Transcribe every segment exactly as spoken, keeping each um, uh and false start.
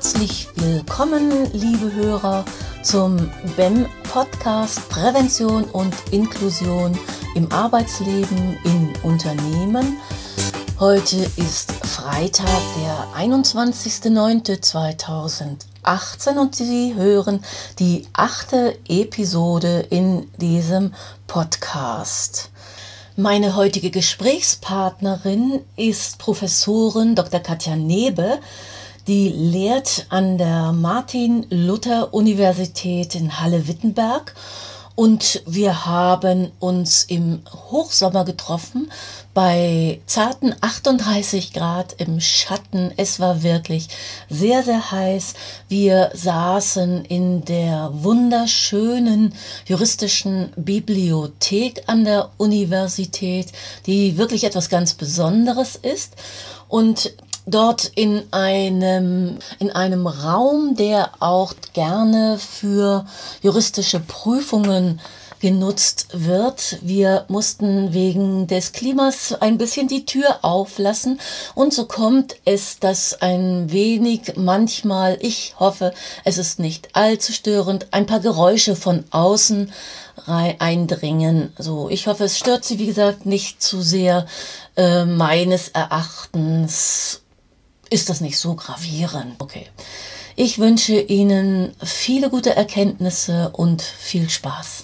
Herzlich willkommen, liebe Hörer, zum B E M-Podcast Prävention und Inklusion im Arbeitsleben in Unternehmen. Heute ist Freitag, der einundzwanzigster neunter zweitausendachtzehn und Sie hören die achte Episode in diesem Podcast. Meine heutige Gesprächspartnerin ist Professorin Doktor Katja Nebe. Die lehrt an der Martin-Luther-Universität in Halle-Wittenberg und wir haben uns im Hochsommer getroffen bei zarten achtunddreißig Grad im Schatten. Es war wirklich sehr, sehr heiß. Wir saßen in der wunderschönen juristischen Bibliothek an der Universität, die wirklich etwas ganz Besonderes ist. Und dort in einem, in einem Raum, der auch gerne für juristische Prüfungen genutzt wird. Wir mussten wegen des Klimas ein bisschen die Tür auflassen und so kommt es, dass ein wenig manchmal, ich hoffe, es ist nicht allzu störend, ein paar Geräusche von außen eindringen. So, ich hoffe, es stört Sie, wie gesagt, nicht zu sehr. Äh, meines Erachtens ist das nicht so gravierend. Okay. Ich wünsche Ihnen viele gute Erkenntnisse und viel Spaß.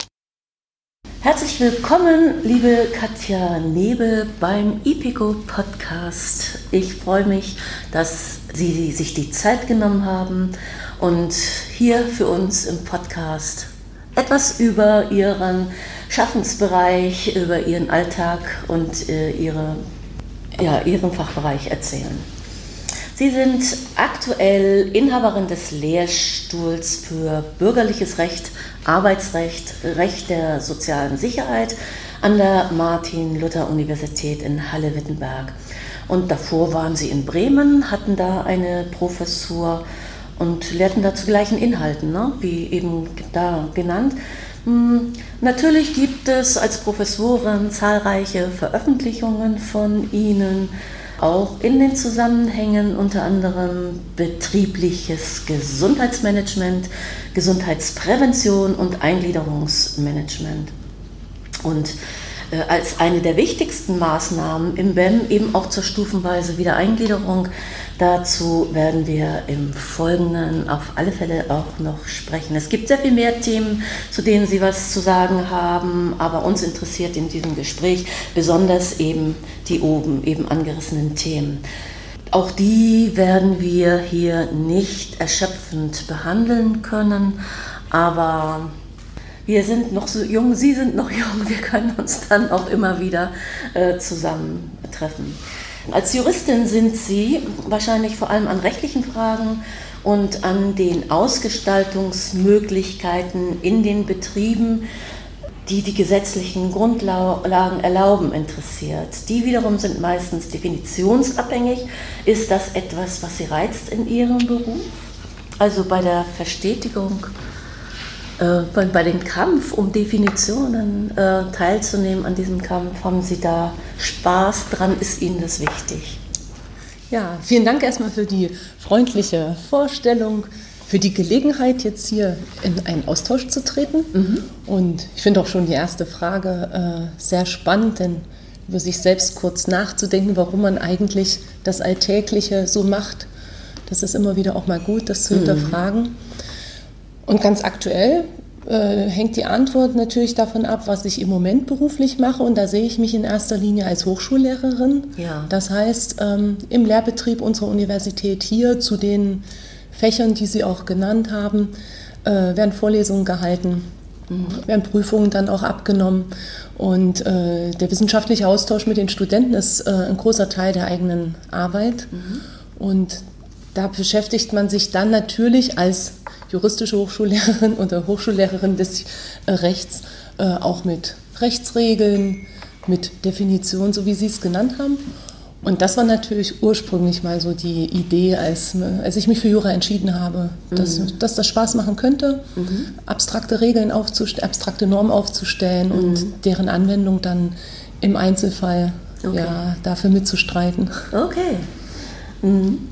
Herzlich willkommen, liebe Katja Nebe, beim IPICO Podcast. Ich freue mich, dass Sie sich die Zeit genommen haben und hier für uns im Podcast etwas über Ihren Schaffensbereich, über Ihren Alltag und äh, ihre, ja, Ihren Fachbereich erzählen. Sie sind aktuell Inhaberin des Lehrstuhls für Bürgerliches Recht, Arbeitsrecht, Recht der sozialen Sicherheit an der Martin-Luther-Universität in Halle-Wittenberg. Und davor waren Sie in Bremen, hatten da eine Professur und lehrten da zu gleichen Inhalten, ne? Wie eben da genannt. Hm, natürlich gibt es als Professorin zahlreiche Veröffentlichungen von Ihnen, auch in den Zusammenhängen unter anderem betriebliches Gesundheitsmanagement, Gesundheitsprävention und Eingliederungsmanagement. Und äh, als eine der wichtigsten Maßnahmen im B E M eben auch zur stufenweise Wiedereingliederung. Dazu werden wir im Folgenden auf alle Fälle auch noch sprechen. Es gibt sehr viel mehr Themen, zu denen Sie was zu sagen haben, aber uns interessiert in diesem Gespräch besonders eben die oben eben angerissenen Themen. Auch die werden wir hier nicht erschöpfend behandeln können, aber wir sind noch so jung, Sie sind noch jung, wir können uns dann auch immer wieder äh, zusammentreffen. Als Juristin sind Sie wahrscheinlich vor allem an rechtlichen Fragen und an den Ausgestaltungsmöglichkeiten in den Betrieben, die die gesetzlichen Grundlagen erlauben, interessiert. Die wiederum sind meistens definitionsabhängig. Ist das etwas, was Sie reizt in Ihrem Beruf? Also bei der Verstetigung, äh, bei, bei dem Kampf um Definitionen äh, teilzunehmen an diesem Kampf, haben Sie da Spaß dran? Ist Ihnen das wichtig? Ja, vielen Dank erstmal für die freundliche Vorstellung, für die Gelegenheit, jetzt hier in einen Austausch zu treten. Mhm. Und ich finde auch schon die erste Frage äh, sehr spannend, denn über sich selbst kurz nachzudenken, warum man eigentlich das Alltägliche so macht. Das ist immer wieder auch mal gut, das zu mhm. hinterfragen. Und ganz aktuell äh, hängt die Antwort natürlich davon ab, was ich im Moment beruflich mache. Und da sehe ich mich in erster Linie als Hochschullehrerin. Ja. Das heißt, ähm, im Lehrbetrieb unserer Universität hier zu den Fächern, die Sie auch genannt haben, äh, werden Vorlesungen gehalten, mhm. werden Prüfungen dann auch abgenommen. Und äh, der wissenschaftliche Austausch mit den Studenten ist äh, ein großer Teil der eigenen Arbeit. Mhm. Und da beschäftigt man sich dann natürlich als juristische Hochschullehrerin oder Hochschullehrerin des äh, Rechts äh, auch mit Rechtsregeln, mit Definitionen, so wie Sie es genannt haben. Und das war natürlich ursprünglich mal so die Idee, als, als ich mich für Jura entschieden habe, dass, mhm. dass das Spaß machen könnte, mhm. abstrakte Regeln aufzustellen, abstrakte Normen aufzustellen mhm. und deren Anwendung dann im Einzelfall okay. ja, dafür mitzustreiten. Okay. Mhm.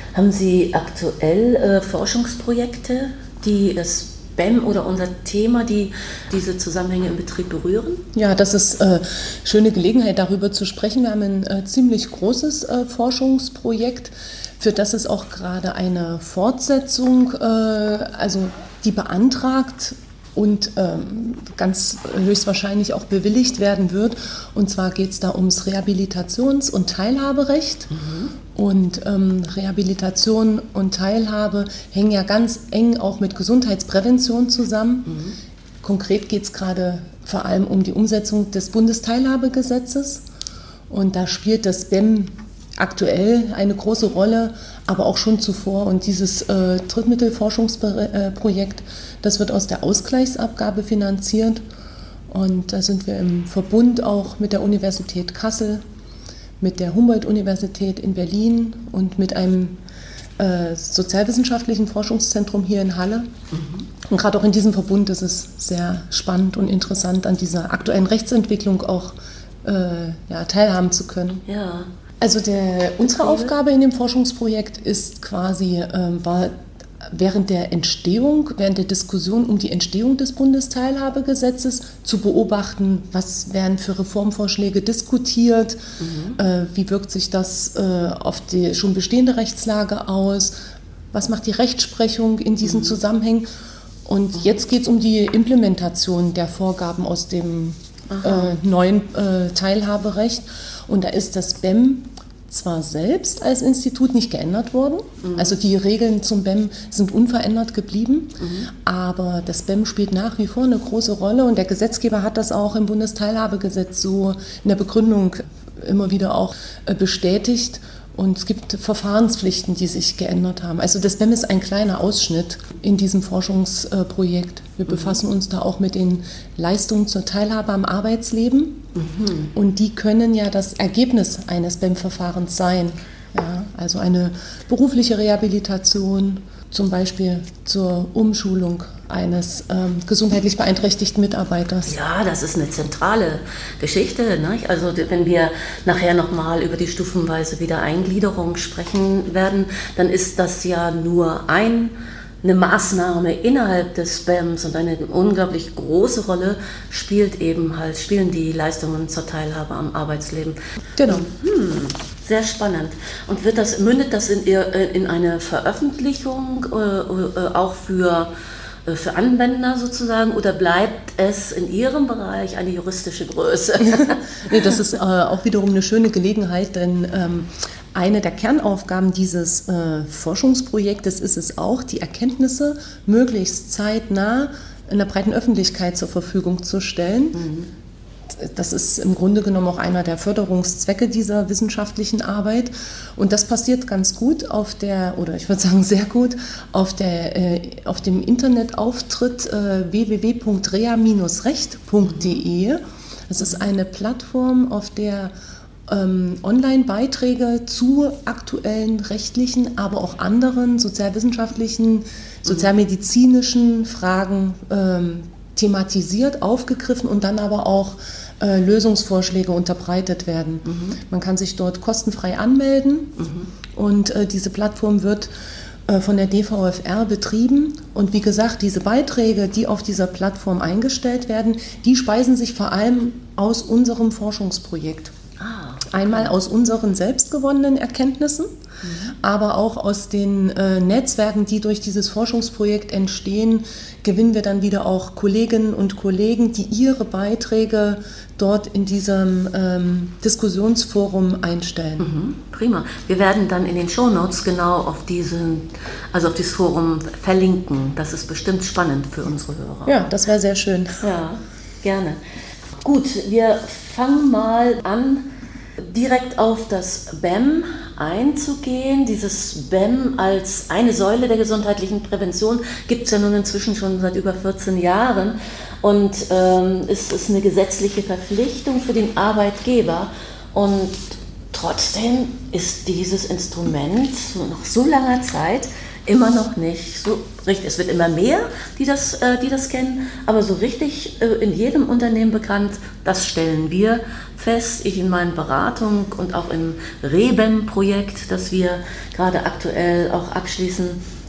Haben Sie aktuell äh, Forschungsprojekte, die das B E M oder unser Thema, die diese Zusammenhänge im Betrieb berühren? Ja, das ist eine äh, schöne Gelegenheit, darüber zu sprechen. Wir haben ein äh, ziemlich großes äh, Forschungsprojekt, für das es auch gerade eine Fortsetzung, äh, also die beantragt und ähm, ganz höchstwahrscheinlich auch bewilligt werden wird. Und zwar geht es da ums Rehabilitations- und Teilhaberecht. Mhm. Und ähm, Rehabilitation und Teilhabe hängen ja ganz eng auch mit Gesundheitsprävention zusammen. Mhm. Konkret geht es gerade vor allem um die Umsetzung des Bundesteilhabegesetzes. Und da spielt das B E M aktuell eine große Rolle, aber auch schon zuvor. Und dieses äh, Drittmittelforschungsprojekt, das wird aus der Ausgleichsabgabe finanziert. Und da sind wir im Verbund auch mit der Universität Kassel, mit der Humboldt-Universität in Berlin und mit einem äh, sozialwissenschaftlichen Forschungszentrum hier in Halle. Mhm. Und gerade auch in diesem Verbund ist es sehr spannend und interessant, an dieser aktuellen Rechtsentwicklung auch äh, ja, teilhaben zu können. Ja. Also der, unsere Aufgabe in dem Forschungsprojekt ist quasi, äh, war während der Entstehung, während der Diskussion um die Entstehung des Bundesteilhabegesetzes zu beobachten, was werden für Reformvorschläge diskutiert, mhm. äh, wie wirkt sich das äh, auf die schon bestehende Rechtslage aus, was macht die Rechtsprechung in diesen mhm. Zusammenhängen. Und mhm. jetzt geht es um die Implementation der Vorgaben aus dem äh, neuen äh, Teilhaberecht. Und da ist das B E M zwar selbst als Institut nicht geändert worden, mhm. also die Regeln zum B E M sind unverändert geblieben, mhm. aber das B E M spielt nach wie vor eine große Rolle und der Gesetzgeber hat das auch im Bundesteilhabegesetz so in der Begründung immer wieder auch bestätigt. Und es gibt Verfahrenspflichten, die sich geändert haben. Also das B E M ist ein kleiner Ausschnitt in diesem Forschungsprojekt. Wir befassen uns da auch mit den Leistungen zur Teilhabe am Arbeitsleben. Mhm. Und die können ja das Ergebnis eines B E M-Verfahrens sein. Ja, also eine berufliche Rehabilitation, zum Beispiel zur Umschulung eines ähm, gesundheitlich beeinträchtigten Mitarbeiters. Ja, das ist eine zentrale Geschichte. Ne? Also wenn wir nachher nochmal über die stufenweise Wiedereingliederung sprechen werden, dann ist das ja nur ein, eine Maßnahme innerhalb des B E Ms und eine unglaublich große Rolle spielt eben halt, spielen die Leistungen zur Teilhabe am Arbeitsleben. Genau. Hm. Sehr spannend. Und wird das, mündet das in, in eine Veröffentlichung äh, auch für, für Anwender sozusagen oder bleibt es in Ihrem Bereich eine juristische Größe? Nee, das ist äh, auch wiederum eine schöne Gelegenheit, denn ähm, eine der Kernaufgaben dieses äh, Forschungsprojektes ist es auch, die Erkenntnisse möglichst zeitnah einer breiten Öffentlichkeit zur Verfügung zu stellen. Mhm. Das ist im Grunde genommen auch einer der Förderungszwecke dieser wissenschaftlichen Arbeit. Und das passiert ganz gut auf der, oder ich würde sagen sehr gut, auf, der, äh, auf dem Internetauftritt äh, w w w punkt rea Bindestrich recht punkt d e. Das ist eine Plattform, auf der ähm, Online-Beiträge zu aktuellen rechtlichen, aber auch anderen sozialwissenschaftlichen, sozialmedizinischen Fragen ähm, thematisiert, aufgegriffen und dann aber auch äh, Lösungsvorschläge unterbreitet werden. Mhm. Man kann sich dort kostenfrei anmelden mhm. und äh, diese Plattform wird äh, von der D V F R betrieben. Und wie gesagt, diese Beiträge, die auf dieser Plattform eingestellt werden, die speisen sich vor allem aus unserem Forschungsprojekt. Ah, okay. Einmal aus unseren selbstgewonnenen Erkenntnissen, mhm. aber auch aus den äh, Netzwerken, die durch dieses Forschungsprojekt entstehen, gewinnen wir dann wieder auch Kolleginnen und Kollegen, die ihre Beiträge dort in diesem ähm, Diskussionsforum einstellen. Mhm, prima. Wir werden dann in den Shownotes genau auf diesen, also auf dieses Forum verlinken. Das ist bestimmt spannend für unsere Hörer. Ja, das wäre sehr schön. Ja, gerne. Gut, wir fangen mal an, direkt auf das B E M einzugehen. Dieses B E M als eine Säule der gesundheitlichen Prävention gibt es ja nun inzwischen schon seit über vierzehn Jahren und ähm, es ist eine gesetzliche Verpflichtung für den Arbeitgeber und trotzdem ist dieses Instrument nach so langer Zeit immer noch nicht so richtig. Es wird immer mehr, die das, äh, die das kennen, aber so richtig äh, in jedem Unternehmen bekannt, das stellen wir fest, ich in meinen Beratungen und auch im REBEM-Projekt, das wir gerade aktuell auch abschließen,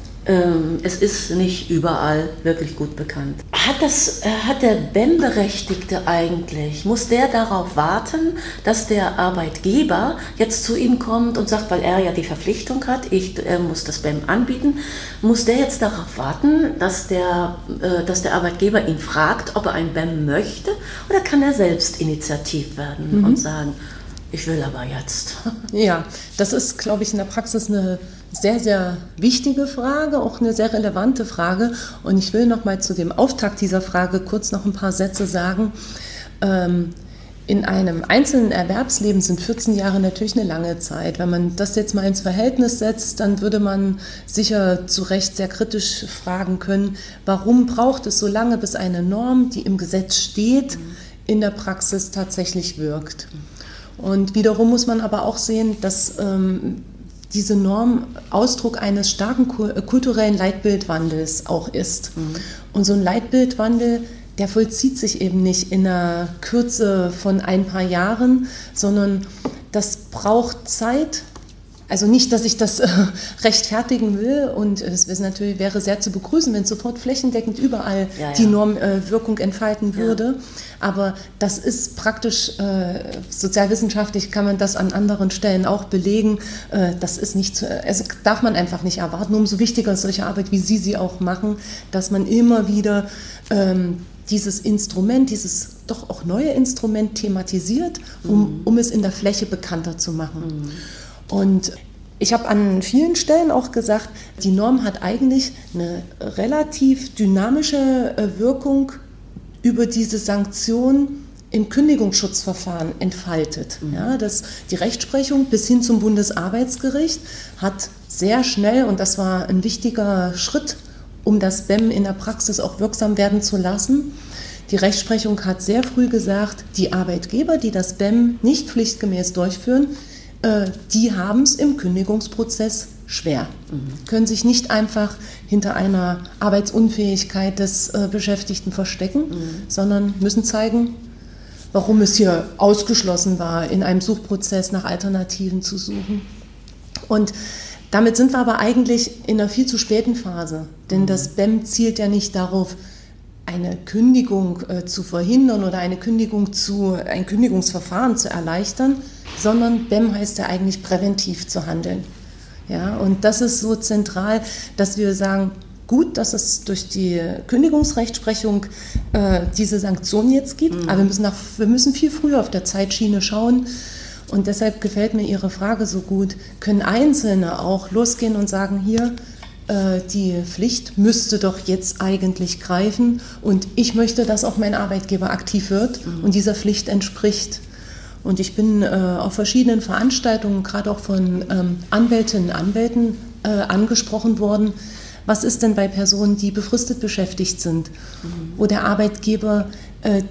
ähm, es ist nicht überall wirklich gut bekannt. Hat, das, äh, hat der B E M-Berechtigte eigentlich, muss der darauf warten, dass der Arbeitgeber jetzt zu ihm kommt und sagt, weil er ja die Verpflichtung hat, ich äh, muss das B E M anbieten, muss der jetzt darauf warten, dass der, äh, dass der Arbeitgeber ihn fragt, ob er ein B E M möchte, oder kann er selbst initiativ werden mhm. und sagen, ich will aber jetzt? Ja, das ist, glaube ich, in der Praxis eine sehr, sehr wichtige Frage, auch eine sehr relevante Frage. Und ich will noch mal zu dem Auftakt dieser Frage kurz noch ein paar Sätze sagen. Ähm, in einem einzelnen Erwerbsleben sind vierzehn Jahre natürlich eine lange Zeit. Wenn man das jetzt mal ins Verhältnis setzt, dann würde man sicher zu Recht sehr kritisch fragen können, warum braucht es so lange, bis eine Norm, die im Gesetz steht, in der Praxis tatsächlich wirkt. Und wiederum muss man aber auch sehen, dass ähm, diese Norm Ausdruck eines starken kulturellen Leitbildwandels auch ist. Mhm. Und so ein Leitbildwandel, der vollzieht sich eben nicht in einer Kürze von ein paar Jahren, sondern das braucht Zeit. Also nicht, dass ich das äh, rechtfertigen will, und es wäre natürlich wäre sehr zu begrüßen, wenn sofort flächendeckend überall ja, ja. die Norm äh, Wirkung entfalten würde. Ja. Aber das ist praktisch, äh, sozialwissenschaftlich kann man das an anderen Stellen auch belegen. Äh, das ist nicht zu, also darf man einfach nicht erwarten. Umso wichtiger ist solche Arbeit, wie Sie sie auch machen, dass man immer wieder ähm, dieses Instrument, dieses doch auch neue Instrument thematisiert, um, mhm. um es in der Fläche bekannter zu machen. Mhm. Und ich habe an vielen Stellen auch gesagt, die Norm hat eigentlich eine relativ dynamische Wirkung über diese Sanktion im Kündigungsschutzverfahren entfaltet. Mhm. Ja, das, die Rechtsprechung bis hin zum Bundesarbeitsgericht hat sehr schnell, und das war ein wichtiger Schritt, um das B E M in der Praxis auch wirksam werden zu lassen, die Rechtsprechung hat sehr früh gesagt, die Arbeitgeber, die das B E M nicht pflichtgemäß durchführen, die haben es im Kündigungsprozess schwer, mhm. können sich nicht einfach hinter einer Arbeitsunfähigkeit des äh, Beschäftigten verstecken, mhm. sondern müssen zeigen, warum es hier ausgeschlossen war, in einem Suchprozess nach Alternativen zu suchen. Und damit sind wir aber eigentlich in einer viel zu späten Phase, denn mhm. das B E M zielt ja nicht darauf, eine Kündigung äh, zu verhindern oder eine Kündigung zu, ein Kündigungsverfahren zu erleichtern, sondern B E M heißt ja eigentlich präventiv zu handeln. Ja, und das ist so zentral, dass wir sagen, gut, dass es durch die Kündigungsrechtsprechung äh, diese Sanktionen jetzt gibt, mhm. aber wir müssen, nach, wir müssen viel früher auf der Zeitschiene schauen. Und deshalb gefällt mir Ihre Frage so gut. Können Einzelne auch losgehen und sagen, hier, die Pflicht müsste doch jetzt eigentlich greifen, und ich möchte, dass auch mein Arbeitgeber aktiv wird mhm. und dieser Pflicht entspricht. Und ich bin äh, auf verschiedenen Veranstaltungen, gerade auch von ähm, Anwältinnen und Anwälten äh, angesprochen worden, was ist denn bei Personen, die befristet beschäftigt sind, mhm. wo der Arbeitgeber äh,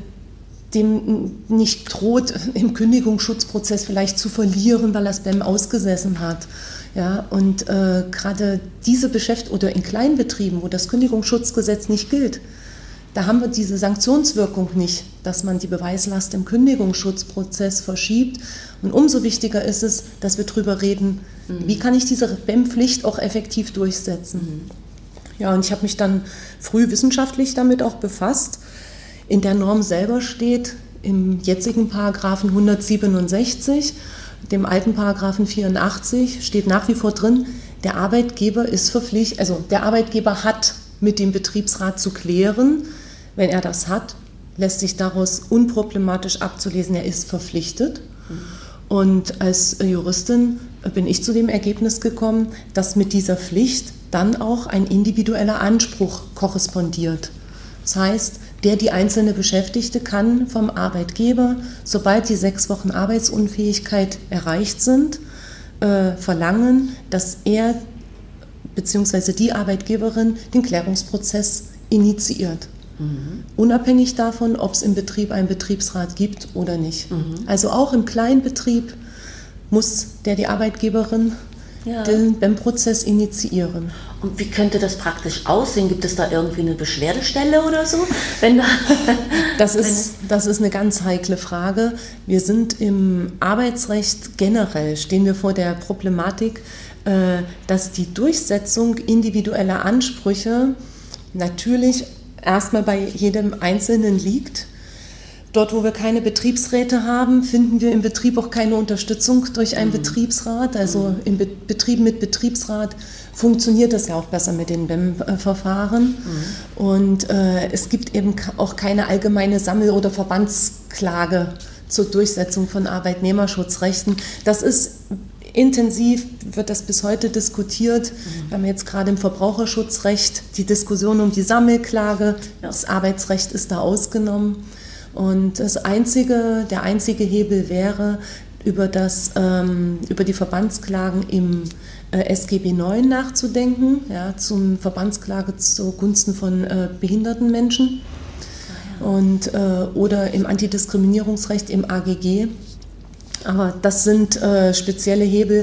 dem nicht droht, im Kündigungsschutzprozess vielleicht zu verlieren, weil er das B E M ausgesessen hat. Ja, und äh, gerade diese Beschäftigten oder in Kleinbetrieben, wo das Kündigungsschutzgesetz nicht gilt, da haben wir diese Sanktionswirkung nicht, dass man die Beweislast im Kündigungsschutzprozess verschiebt. Und umso wichtiger ist es, dass wir darüber reden, mhm. wie kann ich diese B E M-Pflicht auch effektiv durchsetzen. Mhm. Ja, und ich habe mich dann früh wissenschaftlich damit auch befasst. In der Norm selber steht im jetzigen Paragraphen hundertsiebenundsechzig, dem alten Paragraphen vierundachtzig, steht nach wie vor drin, der Arbeitgeber ist verpflichtet, also der Arbeitgeber hat mit dem Betriebsrat zu klären. Wenn er das hat, lässt sich daraus unproblematisch abzulesen, er ist verpflichtet. Mhm. Und als Juristin bin ich zu dem Ergebnis gekommen, dass mit dieser Pflicht dann auch ein individueller Anspruch korrespondiert. Das heißt, der die einzelne Beschäftigte kann vom Arbeitgeber, sobald die sechs Wochen Arbeitsunfähigkeit erreicht sind, äh, verlangen, dass er bzw. die Arbeitgeberin den Klärungsprozess initiiert. Mhm. Unabhängig davon, ob es im Betrieb einen Betriebsrat gibt oder nicht. Mhm. Also auch im Kleinbetrieb muss der die Arbeitgeberin ja. den B E M-Prozess initiieren. Und wie könnte das praktisch aussehen? Gibt es da irgendwie eine Beschwerdestelle oder so? Wenn da das, ist, das ist eine ganz heikle Frage. Wir sind im Arbeitsrecht generell, stehen wir vor der Problematik, dass die Durchsetzung individueller Ansprüche natürlich erstmal bei jedem Einzelnen liegt. Dort, wo wir keine Betriebsräte haben, finden wir im Betrieb auch keine Unterstützung durch einen mhm. Betriebsrat. Also in Be- Betrieben mit Betriebsrat funktioniert das ja auch besser mit den B E M-Verfahren. Mhm. Und äh, es gibt eben auch keine allgemeine Sammel- oder Verbandsklage zur Durchsetzung von Arbeitnehmerschutzrechten. Das ist intensiv, wird das bis heute diskutiert. Mhm. Wir haben jetzt gerade im Verbraucherschutzrecht die Diskussion um die Sammelklage. Ja. Das Arbeitsrecht ist da ausgenommen. Und das einzige, der einzige Hebel wäre, über, das, ähm, über die Verbandsklagen im äh, S G B neun nachzudenken, ja, zum Verbandsklage zugunsten von äh, behinderten Menschen. Ah, ja. Und, äh, oder im Antidiskriminierungsrecht im A G G. Aber das sind äh, spezielle Hebel.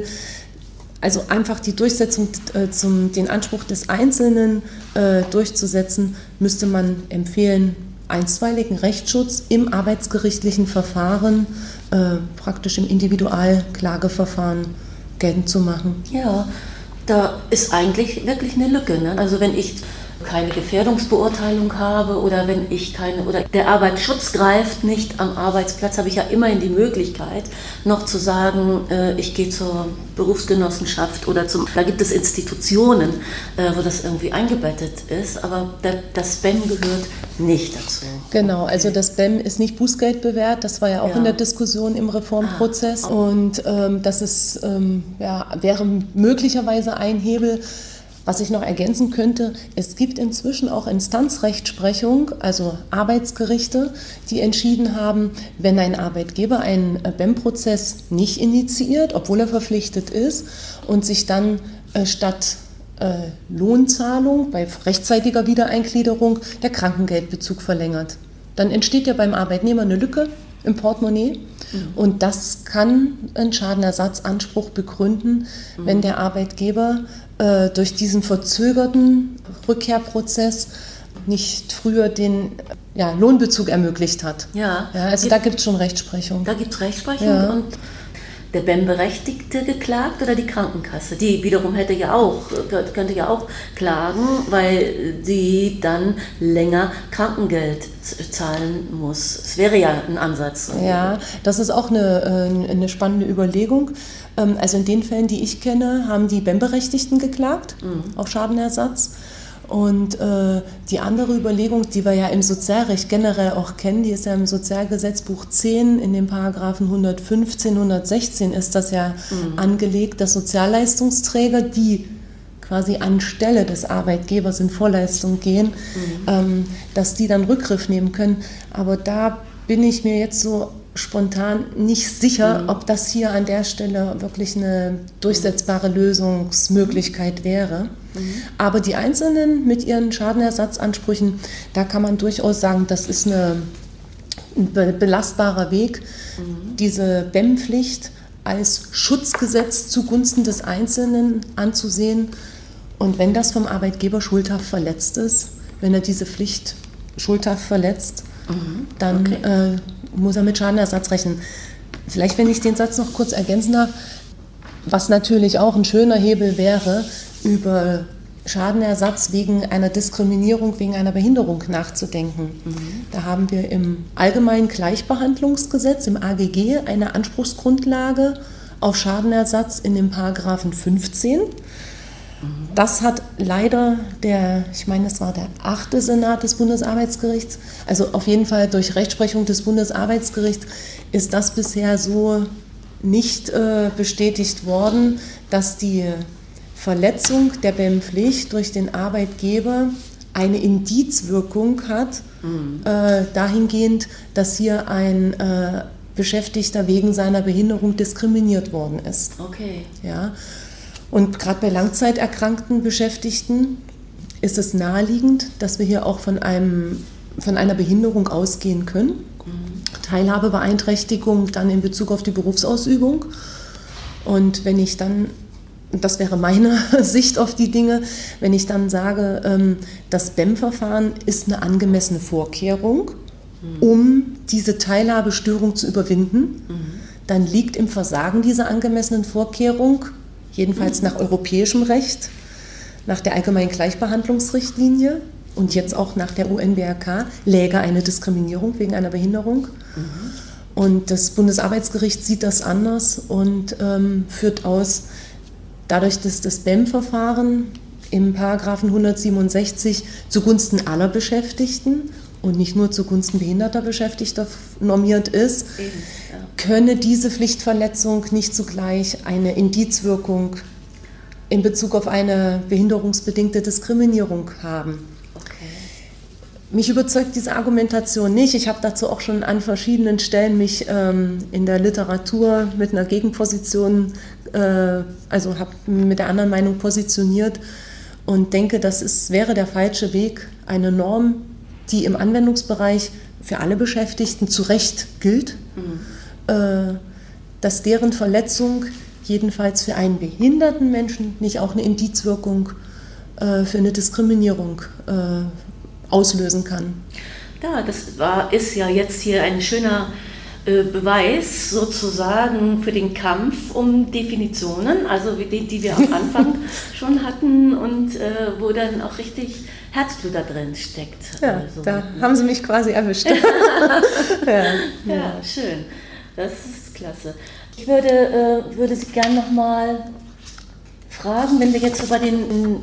Also einfach die Durchsetzung, äh, zum, den Anspruch des Einzelnen äh, durchzusetzen, müsste man empfehlen, einstweiligen Rechtsschutz im arbeitsgerichtlichen Verfahren, äh, praktisch im Individualklageverfahren geltend zu machen. Ja, da ist eigentlich wirklich eine Lücke. Ne? Also wenn ich keine Gefährdungsbeurteilung habe oder wenn ich keine oder der Arbeitsschutz greift nicht am Arbeitsplatz, habe ich ja immerhin die Möglichkeit, noch zu sagen, äh, ich gehe zur Berufsgenossenschaft oder zum, da gibt es Institutionen, äh, wo das irgendwie eingebettet ist, aber der, das B E M gehört nicht dazu. Genau, also das B E M ist nicht bußgeldbewehrt, das war ja auch ja. in der Diskussion im Reformprozess ah, okay. und ähm, das ist, ähm, ja, wäre möglicherweise ein Hebel. Was ich noch ergänzen könnte, es gibt inzwischen auch Instanzrechtsprechung, also Arbeitsgerichte, die entschieden haben, wenn ein Arbeitgeber einen B E M-Prozess nicht initiiert, obwohl er verpflichtet ist, und sich dann äh, statt äh, Lohnzahlung bei rechtzeitiger Wiedereingliederung der Krankengeldbezug verlängert. Dann entsteht ja beim Arbeitnehmer eine Lücke im Portemonnaie. Mhm. Und das kann einen Schadenersatzanspruch begründen, mhm. wenn der Arbeitgeber äh, durch diesen verzögerten Rückkehrprozess nicht früher den ja, Lohnbezug ermöglicht hat. Ja. Ja, also gibt, da gibt es schon Rechtsprechung. Da gibt es Rechtsprechung ja. und der B E M-Berechtigte geklagt oder die Krankenkasse? Die wiederum hätte ja auch, könnte ja auch klagen, weil sie dann länger Krankengeld zahlen muss. Es wäre ja ein Ansatz. Ja, das ist auch eine, eine spannende Überlegung. Also in den Fällen, die ich kenne, haben die B E M-Berechtigten geklagt, mhm. auf Schadenersatz. Und äh, die andere Überlegung, die wir ja im Sozialrecht generell auch kennen, die ist ja im Sozialgesetzbuch zehn, in den Paragraphen hundertfünfzehn, hundertsechzehn ist das ja mhm. angelegt, dass Sozialleistungsträger, die quasi anstelle des Arbeitgebers in Vorleistung gehen, mhm. ähm, dass die dann Rückgriff nehmen können. Aber da bin ich mir jetzt so spontan nicht sicher, mhm. ob das hier an der Stelle wirklich eine durchsetzbare Lösungsmöglichkeit wäre. Mhm. Aber die Einzelnen mit ihren Schadenersatzansprüchen, da kann man durchaus sagen, das ist eine, ein belastbarer Weg, mhm. diese B E M-Pflicht als Schutzgesetz zugunsten des Einzelnen anzusehen. Und wenn das vom Arbeitgeber schuldhaft verletzt ist, wenn er diese Pflicht schuldhaft verletzt, mhm. dann okay. äh, muss er mit Schadenersatz rechnen. Vielleicht, wenn ich den Satz noch kurz ergänzen darf, was natürlich auch ein schöner Hebel wäre, über Schadenersatz wegen einer Diskriminierung, wegen einer Behinderung nachzudenken. Mhm. Da haben wir im Allgemeinen Gleichbehandlungsgesetz, im A G G, eine Anspruchsgrundlage auf Schadenersatz in dem Paragraphen fünfzehn. Das hat leider der, ich meine, es war der achte Senat des Bundesarbeitsgerichts, also auf jeden Fall durch Rechtsprechung des Bundesarbeitsgerichts ist das bisher so nicht äh, bestätigt worden, dass die Verletzung der B E M-Pflicht durch den Arbeitgeber eine Indizwirkung hat, mhm. äh, dahingehend, dass hier ein äh, Beschäftigter wegen seiner Behinderung diskriminiert worden ist. Okay. Ja. Und gerade bei langzeiterkrankten Beschäftigten ist es naheliegend, dass wir hier auch von, einem, von einer Behinderung ausgehen können. Mhm. Teilhabebeeinträchtigung dann in Bezug auf die Berufsausübung. Und wenn ich dann das wäre meine Sicht auf die Dinge, wenn ich dann sage, das B E M-Verfahren ist eine angemessene Vorkehrung, um diese Teilhabestörung zu überwinden, mhm. dann liegt im Versagen dieser angemessenen Vorkehrung, jedenfalls mhm. nach europäischem Recht, nach der Allgemeinen Gleichbehandlungsrichtlinie und jetzt auch nach der U N B R K, läge eine Diskriminierung wegen einer Behinderung. Mhm. Und das Bundesarbeitsgericht sieht das anders und ähm, führt aus, dadurch, dass das B E M-Verfahren im Paragraphen hundertsiebenundsechzig zugunsten aller Beschäftigten und nicht nur zugunsten behinderter Beschäftigter normiert ist, Eben, ja. könne diese Pflichtverletzung nicht zugleich eine Indizwirkung in Bezug auf eine behinderungsbedingte Diskriminierung haben. Okay. Mich überzeugt diese Argumentation nicht. Ich habe dazu auch schon an verschiedenen Stellen mich ähm, in der Literatur mit einer Gegenposition, äh, also habe mit der anderen Meinung positioniert und denke, das ist, wäre der falsche Weg, eine Norm, die im Anwendungsbereich für alle Beschäftigten zu Recht gilt, mhm. äh, dass deren Verletzung jedenfalls für einen behinderten Menschen nicht auch eine Indizwirkung äh, für eine Diskriminierung äh, auslösen kann. Ja, das war, ist ja jetzt hier ein schöner äh, Beweis sozusagen für den Kampf um Definitionen, also wie die, die wir am Anfang schon hatten und äh, wo dann auch richtig Herzblut da drin steckt. Ja, also, da haben Sie mich quasi erwischt. ja, ja. ja, schön. Das ist klasse. Ich würde, äh, würde Sie gerne nochmal fragen, wenn wir jetzt über den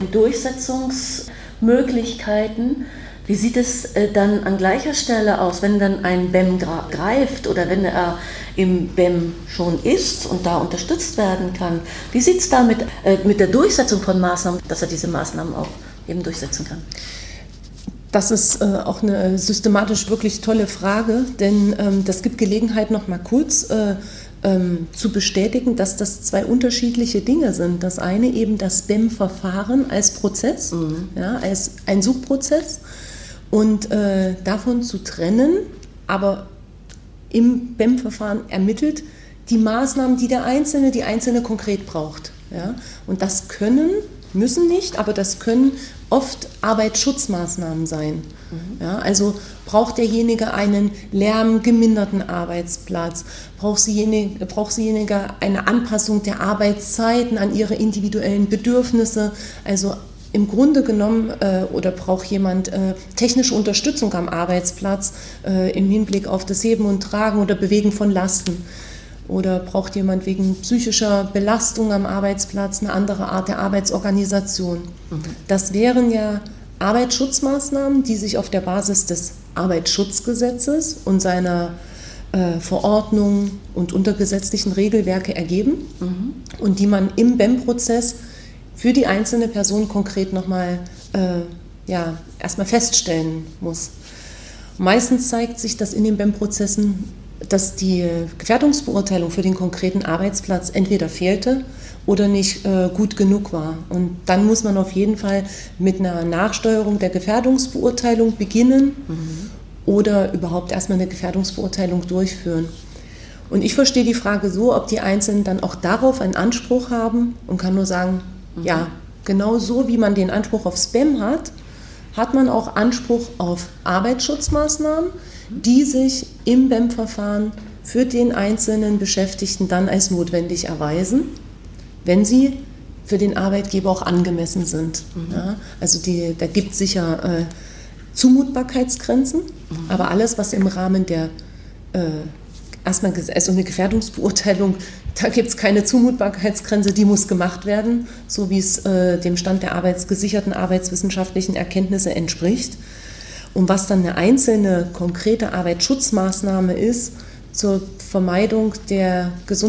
Durchsetzungsmöglichkeiten, wie sieht es äh, dann an gleicher Stelle aus, wenn dann ein B E M gra- greift oder wenn er im B E M schon ist und da unterstützt werden kann? Wie sieht es da mit, äh, mit der Durchsetzung von Maßnahmen, dass er diese Maßnahmen auch eben durchsetzen kann? Das ist äh, auch eine systematisch wirklich tolle Frage, denn ähm, das gibt Gelegenheit, noch mal kurz äh, ähm, zu bestätigen, dass das zwei unterschiedliche Dinge sind. Das eine eben das B E M-Verfahren als Prozess, mhm. ja, als ein Suchprozess und äh, davon zu trennen, aber im B E M-Verfahren ermittelt die Maßnahmen, die der Einzelne, die Einzelne konkret braucht. Ja? Und das können, müssen nicht, aber das können oft Arbeitsschutzmaßnahmen sein. Mhm. Ja, also braucht derjenige einen lärmgeminderten Arbeitsplatz, braucht diejenige, braucht diejenige eine Anpassung der Arbeitszeiten an ihre individuellen Bedürfnisse, also im Grunde genommen äh, oder braucht jemand äh, technische Unterstützung am Arbeitsplatz äh, im Hinblick auf das Heben und Tragen oder Bewegen von Lasten. Oder braucht jemand wegen psychischer Belastung am Arbeitsplatz eine andere Art der Arbeitsorganisation. Mhm. Das wären ja Arbeitsschutzmaßnahmen, die sich auf der Basis des Arbeitsschutzgesetzes und seiner äh, Verordnung und untergesetzlichen Regelwerke ergeben mhm. und die man im B E M-Prozess für die einzelne Person konkret nochmal äh, ja, erstmal feststellen muss. Meistens zeigt sich, dass in den B E M-Prozessen dass die Gefährdungsbeurteilung für den konkreten Arbeitsplatz entweder fehlte oder nicht äh, gut genug war. Und dann muss man auf jeden Fall mit einer Nachsteuerung der Gefährdungsbeurteilung beginnen mhm. oder überhaupt erstmal eine Gefährdungsbeurteilung durchführen. Und ich verstehe die Frage so, ob die Einzelnen dann auch darauf einen Anspruch haben und kann nur sagen, mhm. ja, genau so wie man den Anspruch aufs B E M hat, hat man auch Anspruch auf Arbeitsschutzmaßnahmen, die sich im B E M-Verfahren für den einzelnen Beschäftigten dann als notwendig erweisen, wenn sie für den Arbeitgeber auch angemessen sind. Mhm. Ja, also die, da gibt es sicher äh, Zumutbarkeitsgrenzen, mhm. aber alles, was im Rahmen der äh, erstmal also eine Gefährdungsbeurteilung, da gibt es keine Zumutbarkeitsgrenze, die muss gemacht werden, so wie es äh, dem Stand der arbeits- gesicherten arbeitswissenschaftlichen Erkenntnisse entspricht. Und was dann eine einzelne konkrete Arbeitsschutzmaßnahme ist zur Vermeidung der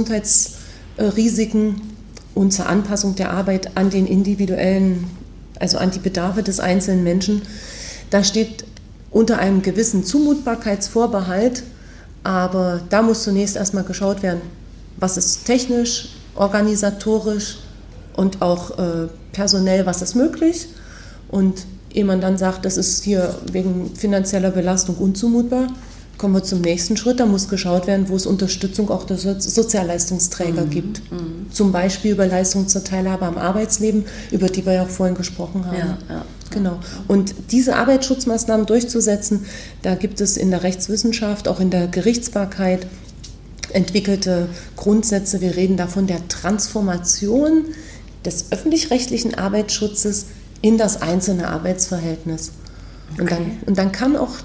Gesundheitsrisiken und zur Anpassung der Arbeit an den individuellen, also an die Bedarfe des einzelnen Menschen, da steht unter einem gewissen Zumutbarkeitsvorbehalt, aber da muss zunächst erstmal geschaut werden, was ist technisch, organisatorisch und auch äh, personell, was ist möglich. Und ehe man dann sagt, das ist hier wegen finanzieller Belastung unzumutbar, kommen wir zum nächsten Schritt. Da muss geschaut werden, wo es Unterstützung auch der so- Sozialleistungsträger mhm. gibt. Mhm. Zum Beispiel über Leistungen zur Teilhabe am Arbeitsleben, über die wir ja auch vorhin gesprochen haben. Ja, ja. Genau. Und diese Arbeitsschutzmaßnahmen durchzusetzen, da gibt es in der Rechtswissenschaft, auch in der Gerichtsbarkeit entwickelte Grundsätze. Wir reden da von der Transformation des öffentlich-rechtlichen Arbeitsschutzes in das einzelne Arbeitsverhältnis. Okay. Und dann, und dann kann auch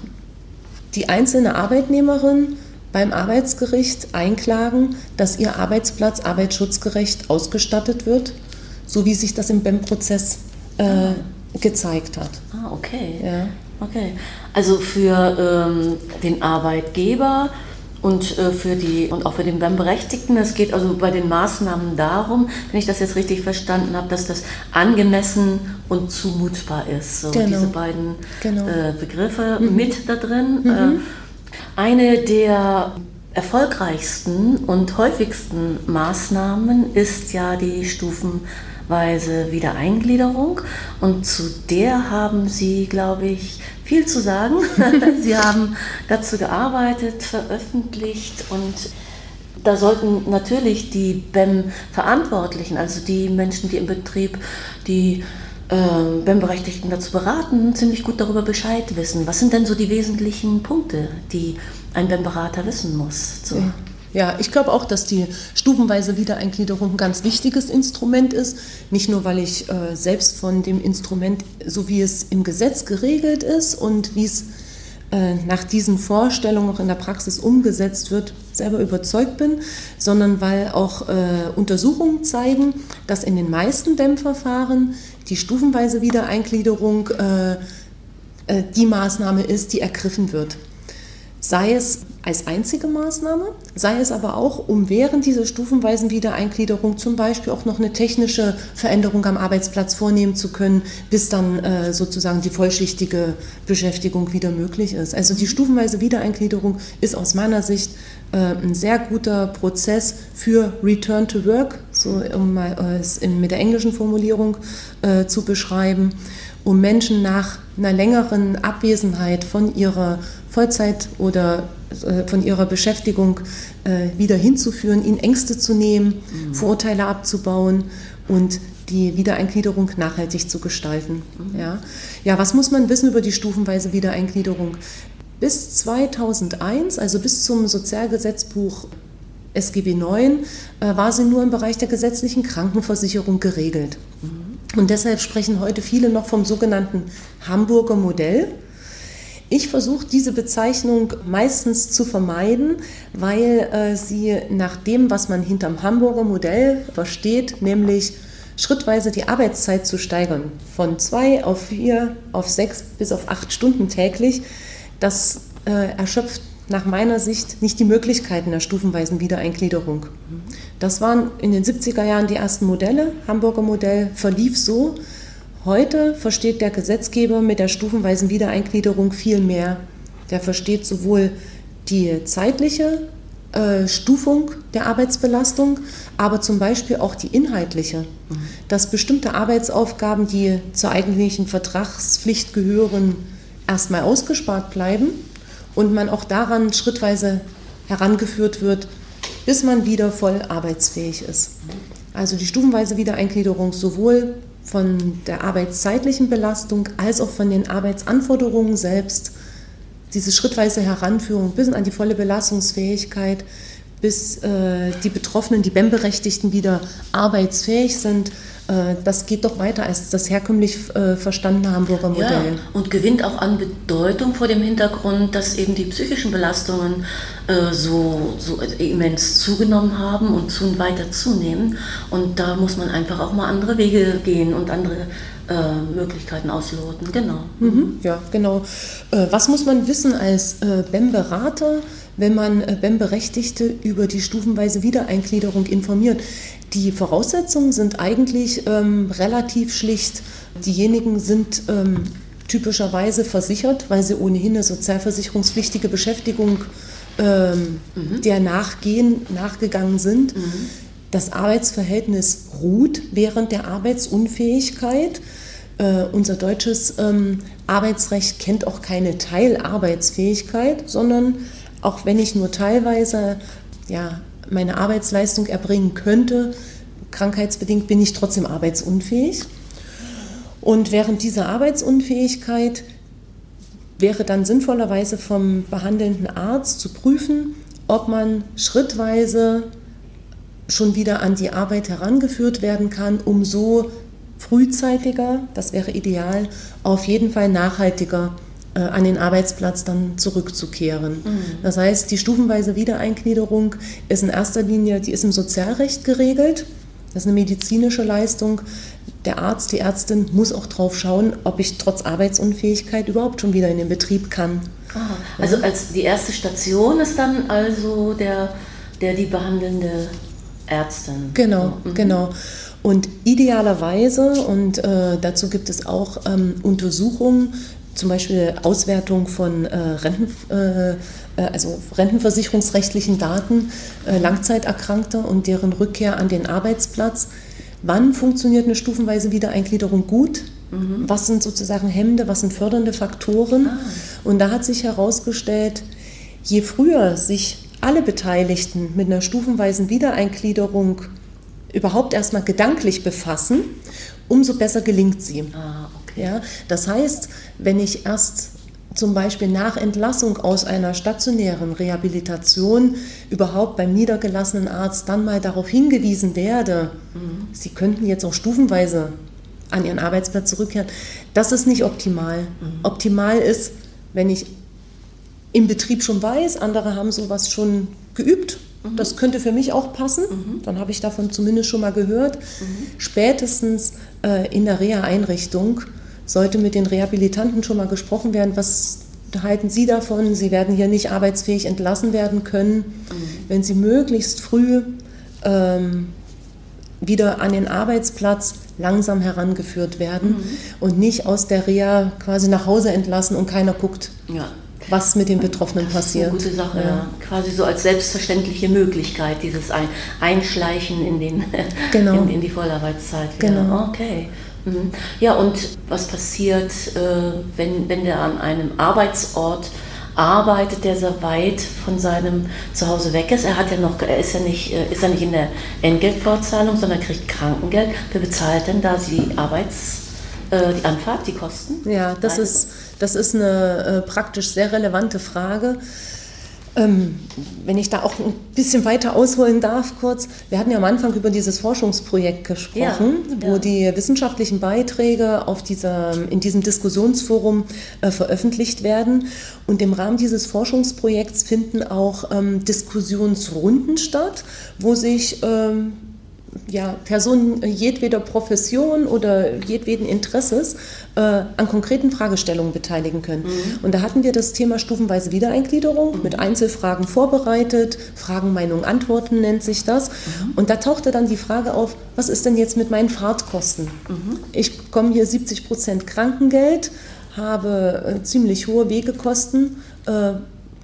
die einzelne Arbeitnehmerin beim Arbeitsgericht einklagen, dass ihr Arbeitsplatz arbeitsschutzgerecht ausgestattet wird, so wie sich das im B E M-Prozess äh, ah. gezeigt hat. Ah, okay. Ja. Okay. Also für ähm, den Arbeitgeber und äh, für die und auch für den B E M-Berechtigten, es geht also bei den Maßnahmen darum, wenn ich das jetzt richtig verstanden habe, dass das angemessen und zumutbar ist. So, genau. Diese beiden genau. äh, Begriffe mhm. mit da drin. Mhm. Äh, eine der erfolgreichsten und häufigsten Maßnahmen ist ja die stufenweise Wiedereingliederung, und zu der haben Sie, glaube ich, viel zu sagen. Sie haben dazu gearbeitet, veröffentlicht, und da sollten natürlich die B E M-Verantwortlichen, also die Menschen, die im Betrieb die äh, B E M-Berechtigten dazu beraten, ziemlich gut darüber Bescheid wissen. Was sind denn so die wesentlichen Punkte, die ein B E M-Berater wissen muss? So. Ja. Ja, ich glaube auch, dass die stufenweise Wiedereingliederung ein ganz wichtiges Instrument ist. Nicht nur, weil ich äh, selbst von dem Instrument, so wie es im Gesetz geregelt ist und wie es äh, nach diesen Vorstellungen auch in der Praxis umgesetzt wird, selber überzeugt bin, sondern weil auch äh, Untersuchungen zeigen, dass in den meisten B E M-Verfahren die stufenweise Wiedereingliederung äh, äh, die Maßnahme ist, die ergriffen wird. Sei es als einzige Maßnahme, sei es aber auch, um während dieser stufenweisen Wiedereingliederung zum Beispiel auch noch eine technische Veränderung am Arbeitsplatz vornehmen zu können, bis dann äh, sozusagen die vollschichtige Beschäftigung wieder möglich ist. Also die stufenweise Wiedereingliederung ist aus meiner Sicht äh, ein sehr guter Prozess für Return to Work, so um mal äh, es in, mit der englischen Formulierung äh, zu beschreiben, um Menschen nach einer längeren Abwesenheit von ihrer Vollzeit oder äh, von ihrer Beschäftigung äh, wieder hinzuführen, ihnen Ängste zu nehmen, mhm. Vorurteile abzubauen und die Wiedereingliederung nachhaltig zu gestalten. Mhm. Ja. Ja, was muss man wissen über die stufenweise Wiedereingliederung? Bis zweitausendeins, also bis zum Sozialgesetzbuch S G B neun, äh, war sie nur im Bereich der gesetzlichen Krankenversicherung geregelt. Mhm. Und deshalb sprechen heute viele noch vom sogenannten Hamburger Modell. Ich versuche diese Bezeichnung meistens zu vermeiden, weil äh, sie nach dem, was man hinterm Hamburger Modell versteht, nämlich schrittweise die Arbeitszeit zu steigern, von zwei auf vier, auf sechs bis auf acht Stunden täglich, das äh, erschöpft nach meiner Sicht nicht die Möglichkeiten der stufenweisen Wiedereingliederung. Das waren in den siebziger Jahren die ersten Modelle. Hamburger Modell verlief so. Heute versteht der Gesetzgeber mit der stufenweisen Wiedereingliederung viel mehr. Der versteht sowohl die zeitliche äh, Stufung der Arbeitsbelastung, aber zum Beispiel auch die inhaltliche. Mhm. Dass bestimmte Arbeitsaufgaben, die zur eigentlichen Vertragspflicht gehören, erstmal ausgespart bleiben und man auch daran schrittweise herangeführt wird, bis man wieder voll arbeitsfähig ist. Also die stufenweise Wiedereingliederung sowohl von der arbeitszeitlichen Belastung als auch von den Arbeitsanforderungen selbst, diese schrittweise Heranführung bis an die volle Belastungsfähigkeit, bis äh, die Betroffenen, die B E M-Berechtigten wieder arbeitsfähig sind, äh, das geht doch weiter als das herkömmlich äh, verstandene Hamburger Modell. Ja, und gewinnt auch an Bedeutung vor dem Hintergrund, dass eben die psychischen Belastungen äh, so, so immens zugenommen haben und zu, weiter zunehmen. Und da muss man einfach auch mal andere Wege gehen und andere äh, Möglichkeiten ausloten. Genau. Mhm, ja, genau. Äh, was muss man wissen als äh, B E M-Berater, wenn man äh, B E M-Berechtigte über die stufenweise Wiedereingliederung informiert? Die Voraussetzungen sind eigentlich ähm, relativ schlicht. Diejenigen sind ähm, typischerweise versichert, weil sie ohnehin eine sozialversicherungspflichtige Beschäftigung ähm, mhm. der nachgehen, nachgegangen sind. Mhm. Das Arbeitsverhältnis ruht während der Arbeitsunfähigkeit. Äh, unser deutsches ähm, Arbeitsrecht kennt auch keine Teilarbeitsfähigkeit, sondern auch wenn ich nur teilweise ja, meine Arbeitsleistung erbringen könnte, krankheitsbedingt bin ich trotzdem arbeitsunfähig. Und während dieser Arbeitsunfähigkeit wäre dann sinnvollerweise vom behandelnden Arzt zu prüfen, ob man schrittweise schon wieder an die Arbeit herangeführt werden kann, um so frühzeitiger, das wäre ideal, auf jeden Fall nachhaltiger äh, an den Arbeitsplatz dann zurückzukehren. Mhm. Das heißt, die stufenweise Wiedereingliederung ist in erster Linie, die ist im Sozialrecht geregelt. Das ist eine medizinische Leistung. Der Arzt, die Ärztin muss auch drauf schauen, ob ich trotz Arbeitsunfähigkeit überhaupt schon wieder in den Betrieb kann. Aha. Also ja. als die erste Station ist dann also der, der die behandelnde Ärztin. Genau, mhm. genau. Und idealerweise, und äh, dazu gibt es auch ähm, Untersuchungen, zum Beispiel Auswertung von äh, Renten, äh, also rentenversicherungsrechtlichen Daten äh, Langzeiterkrankter und deren Rückkehr an den Arbeitsplatz. Wann funktioniert eine stufenweise Wiedereingliederung gut? Mhm. Was sind sozusagen hemmende, was sind fördernde Faktoren? Ah. Und da hat sich herausgestellt, je früher sich alle Beteiligten mit einer stufenweisen Wiedereingliederung überhaupt erstmal gedanklich befassen, umso besser gelingt sie. Ah, okay. Ja, das heißt, wenn ich erst zum Beispiel nach Entlassung aus einer stationären Rehabilitation überhaupt beim niedergelassenen Arzt dann mal darauf hingewiesen werde, mhm. Sie könnten jetzt auch stufenweise an Ihren Arbeitsplatz zurückkehren, das ist nicht optimal. Mhm. Optimal ist, wenn ich im Betrieb schon weiß, andere haben sowas schon geübt, mhm. das könnte für mich auch passen, mhm. dann habe ich davon zumindest schon mal gehört. Mhm. Spätestens äh, in der Reha-Einrichtung sollte mit den Rehabilitanten schon mal gesprochen werden, was halten Sie davon? Sie werden hier nicht arbeitsfähig entlassen werden können, mhm. wenn Sie möglichst früh ähm, wieder an den Arbeitsplatz langsam herangeführt werden mhm. und nicht aus der Reha quasi nach Hause entlassen und keiner guckt, ja. was mit den Betroffenen das passiert. Das ist eine gute Sache, ja. Ja. Quasi so als selbstverständliche Möglichkeit, dieses Einschleichen in, den, genau. in, in die Vollarbeitszeit. Genau. Okay. Ja, und was passiert, wenn, wenn der an einem Arbeitsort arbeitet, der sehr weit von seinem Zuhause weg ist? Er hat ja noch, er ist ja nicht, ist ja nicht in der Entgeltfortzahlung, sondern kriegt Krankengeld. Wer bezahlt denn da die Arbeits, die Anfahrt, die Kosten? Ja, das ist, das ist eine praktisch sehr relevante Frage. Ähm, wenn ich da auch ein bisschen weiter ausholen darf, kurz. Wir hatten ja am Anfang über dieses Forschungsprojekt gesprochen, ja, wo ja. die wissenschaftlichen Beiträge auf dieser, in diesem Diskussionsforum äh, veröffentlicht werden. Und im Rahmen dieses Forschungsprojekts finden auch ähm, Diskussionsrunden statt, wo sich ähm, ja, Personen jedweder Profession oder jedweden Interesses äh, an konkreten Fragestellungen beteiligen können. Mhm. Und da hatten wir das Thema stufenweise Wiedereingliederung mhm. mit Einzelfragen vorbereitet, Fragen, Meinung, Antworten nennt sich das. Mhm. Und da tauchte dann die Frage auf, was ist denn jetzt mit meinen Fahrtkosten? Mhm. Ich bekomme hier siebzig Prozent Krankengeld, habe äh, ziemlich hohe Wegekosten. Äh,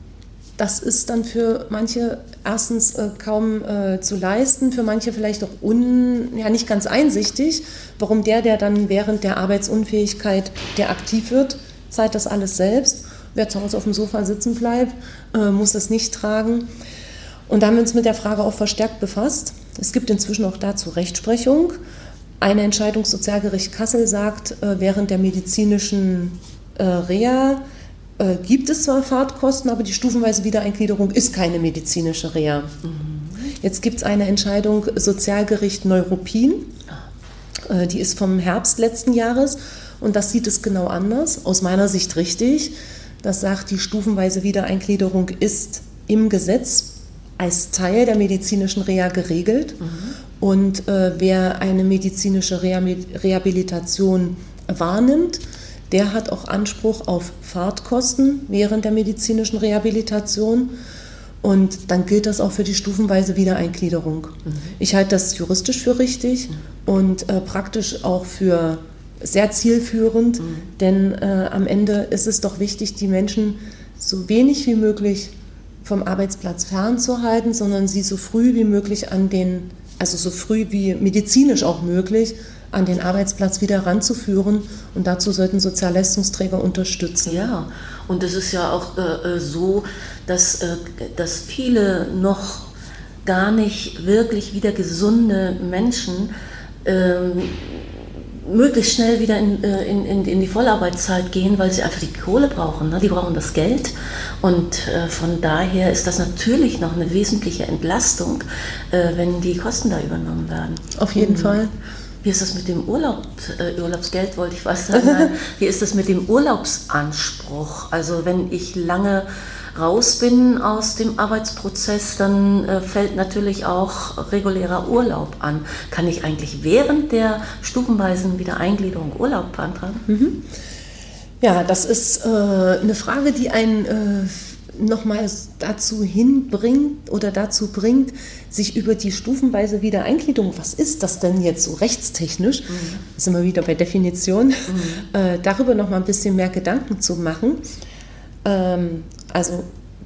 Das ist dann für manche erstens äh, kaum äh, zu leisten, für manche vielleicht auch un, ja, nicht ganz einsichtig, warum der, der dann während der Arbeitsunfähigkeit, der aktiv wird, zahlt das alles selbst. Wer zu Hause auf dem Sofa sitzen bleibt, äh, muss das nicht tragen. Und da haben wir uns mit der Frage auch verstärkt befasst. Es gibt inzwischen auch dazu Rechtsprechung. Eine Entscheidung des Sozialgericht Kassel sagt, äh, während der medizinischen äh, Reha Äh, gibt es zwar Fahrtkosten, aber die stufenweise Wiedereingliederung ist keine medizinische Reha. Mhm. Jetzt gibt es eine Entscheidung Sozialgericht Neuruppin, äh, die ist vom Herbst letzten Jahres und das sieht es genau anders, aus meiner Sicht richtig. Das sagt, die stufenweise Wiedereingliederung ist im Gesetz als Teil der medizinischen Reha geregelt mhm. und äh, wer eine medizinische Reha- Rehabilitation wahrnimmt, der hat auch Anspruch auf Fahrtkosten während der medizinischen Rehabilitation und dann gilt das auch für die stufenweise Wiedereingliederung. Mhm. Ich halte das juristisch für richtig mhm. und äh, praktisch auch für sehr zielführend, mhm. denn äh, am Ende ist es doch wichtig, die Menschen so wenig wie möglich vom Arbeitsplatz fernzuhalten, sondern sie so früh wie möglich an den, also so früh wie medizinisch auch möglich, an den Arbeitsplatz wieder ranzuführen und dazu sollten Sozialleistungsträger unterstützen. Ja, Und es ist ja auch äh, so, dass, äh, dass viele noch gar nicht wirklich wieder gesunde Menschen ähm, möglichst schnell wieder in, in, in, in die Vollarbeitszeit gehen, weil sie einfach die Kohle brauchen. Ne? Die brauchen das Geld. Und äh, von daher ist das natürlich noch eine wesentliche Entlastung, äh, wenn die Kosten da übernommen werden. Auf jeden mhm. Fall. Wie ist das mit dem Urlaub, äh, Urlaubsgeld, wollte ich fast sagen. Nein. Wie ist das mit dem Urlaubsanspruch? Also wenn ich lange raus bin aus dem Arbeitsprozess, dann äh, fällt natürlich auch regulärer Urlaub an. Kann ich eigentlich während der stufenweisen Wiedereingliederung Urlaub beantragen? Mhm. Ja, das ist äh, eine Frage, die einen äh, nochmal dazu hinbringt oder dazu bringt, sich über die stufenweise Wiedereingliederung, was ist das denn jetzt so rechtstechnisch, mhm. sind wir wieder bei Definition, mhm. äh, darüber nochmal ein bisschen mehr Gedanken zu machen. Ähm, also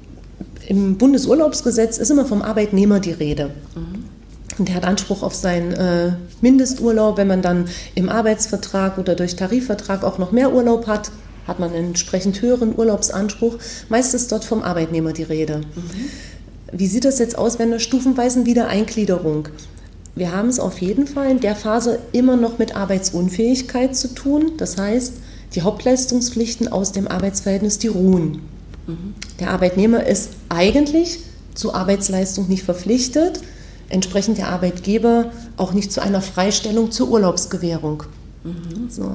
im Bundesurlaubsgesetz ist immer vom Arbeitnehmer die Rede. Mhm. Und der hat Anspruch auf seinen äh, Mindesturlaub. Wenn man dann im Arbeitsvertrag oder durch Tarifvertrag auch noch mehr Urlaub hat, hat man einen entsprechend höheren Urlaubsanspruch. Meist ist dort vom Arbeitnehmer die Rede. Mhm. Wie sieht das jetzt aus bei einer stufenweisen Wiedereingliederung? Wir haben es auf jeden Fall in der Phase immer noch mit Arbeitsunfähigkeit zu tun. Das heißt, die Hauptleistungspflichten aus dem Arbeitsverhältnis, die ruhen. Mhm. Der Arbeitnehmer ist eigentlich zur Arbeitsleistung nicht verpflichtet, entsprechend der Arbeitgeber auch nicht zu einer Freistellung zur Urlaubsgewährung. Mhm. So.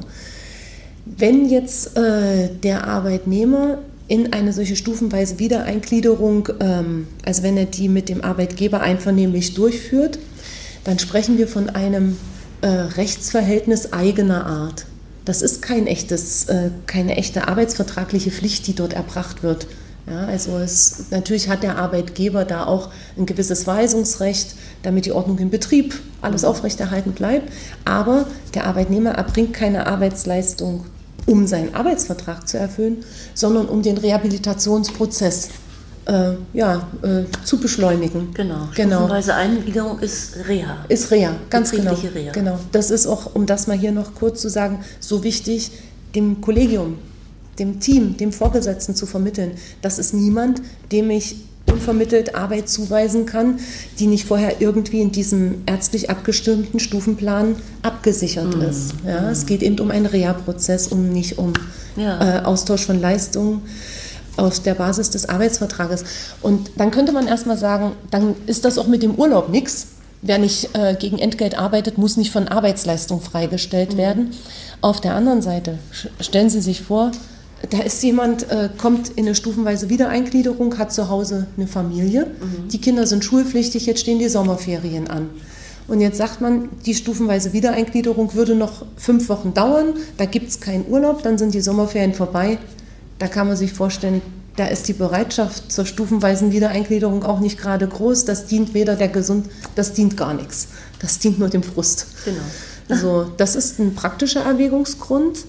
Wenn jetzt äh, der Arbeitnehmer in eine solche stufenweise Wiedereingliederung, ähm, also wenn er die mit dem Arbeitgeber einvernehmlich durchführt, dann sprechen wir von einem äh, Rechtsverhältnis eigener Art. Das ist kein echtes, äh, keine echte arbeitsvertragliche Pflicht, die dort erbracht wird. Ja, also es, natürlich hat der Arbeitgeber da auch ein gewisses Weisungsrecht, damit die Ordnung im Betrieb alles aufrechterhalten bleibt. Aber der Arbeitnehmer erbringt keine Arbeitsleistung, um seinen Arbeitsvertrag zu erfüllen, sondern um den Rehabilitationsprozess äh, ja, äh, zu beschleunigen. Genau, stufenweise Eingliederung ist Reha. Ist Reha, ganz genau. Reha. Genau. Das ist auch, um das mal hier noch kurz zu sagen, so wichtig, dem Kollegium, dem Team, dem Vorgesetzten zu vermitteln. Das ist niemand, dem ich unvermittelt Arbeit zuweisen kann, die nicht vorher irgendwie in diesem ärztlich abgestimmten Stufenplan abgesichert mm. ist. Ja, mm. Es geht eben um einen Reha-Prozess und nicht um ja. äh, Austausch von Leistungen auf der Basis des Arbeitsvertrages. Und dann könnte man erstmal sagen, dann ist das auch mit dem Urlaub nichts. Wer nicht äh, gegen Entgelt arbeitet, muss nicht von Arbeitsleistung freigestellt mm. werden. Auf der anderen Seite, stellen Sie sich vor, da ist jemand, äh, kommt in eine stufenweise Wiedereingliederung, hat zu Hause eine Familie, mhm. die Kinder sind schulpflichtig, jetzt stehen die Sommerferien an. Und jetzt sagt man, die stufenweise Wiedereingliederung würde noch fünf Wochen dauern, da gibt es keinen Urlaub, dann sind die Sommerferien vorbei. Da kann man sich vorstellen, da ist die Bereitschaft zur stufenweisen Wiedereingliederung auch nicht gerade groß. Das dient weder der Gesund, das dient gar nichts. Das dient nur dem Frust. Genau. Also das ist ein praktischer Erwägungsgrund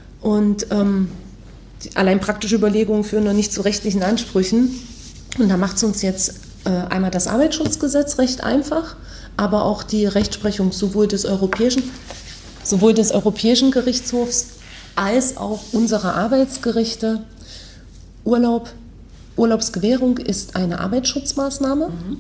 und ähm, allein praktische Überlegungen führen noch nicht zu rechtlichen Ansprüchen. Und da macht es uns jetzt äh, einmal das Arbeitsschutzgesetz recht einfach, aber auch die Rechtsprechung sowohl des Europäischen, sowohl des Europäischen Gerichtshofs als auch unserer Arbeitsgerichte. Urlaub, Urlaubsgewährung ist eine Arbeitsschutzmaßnahme mhm.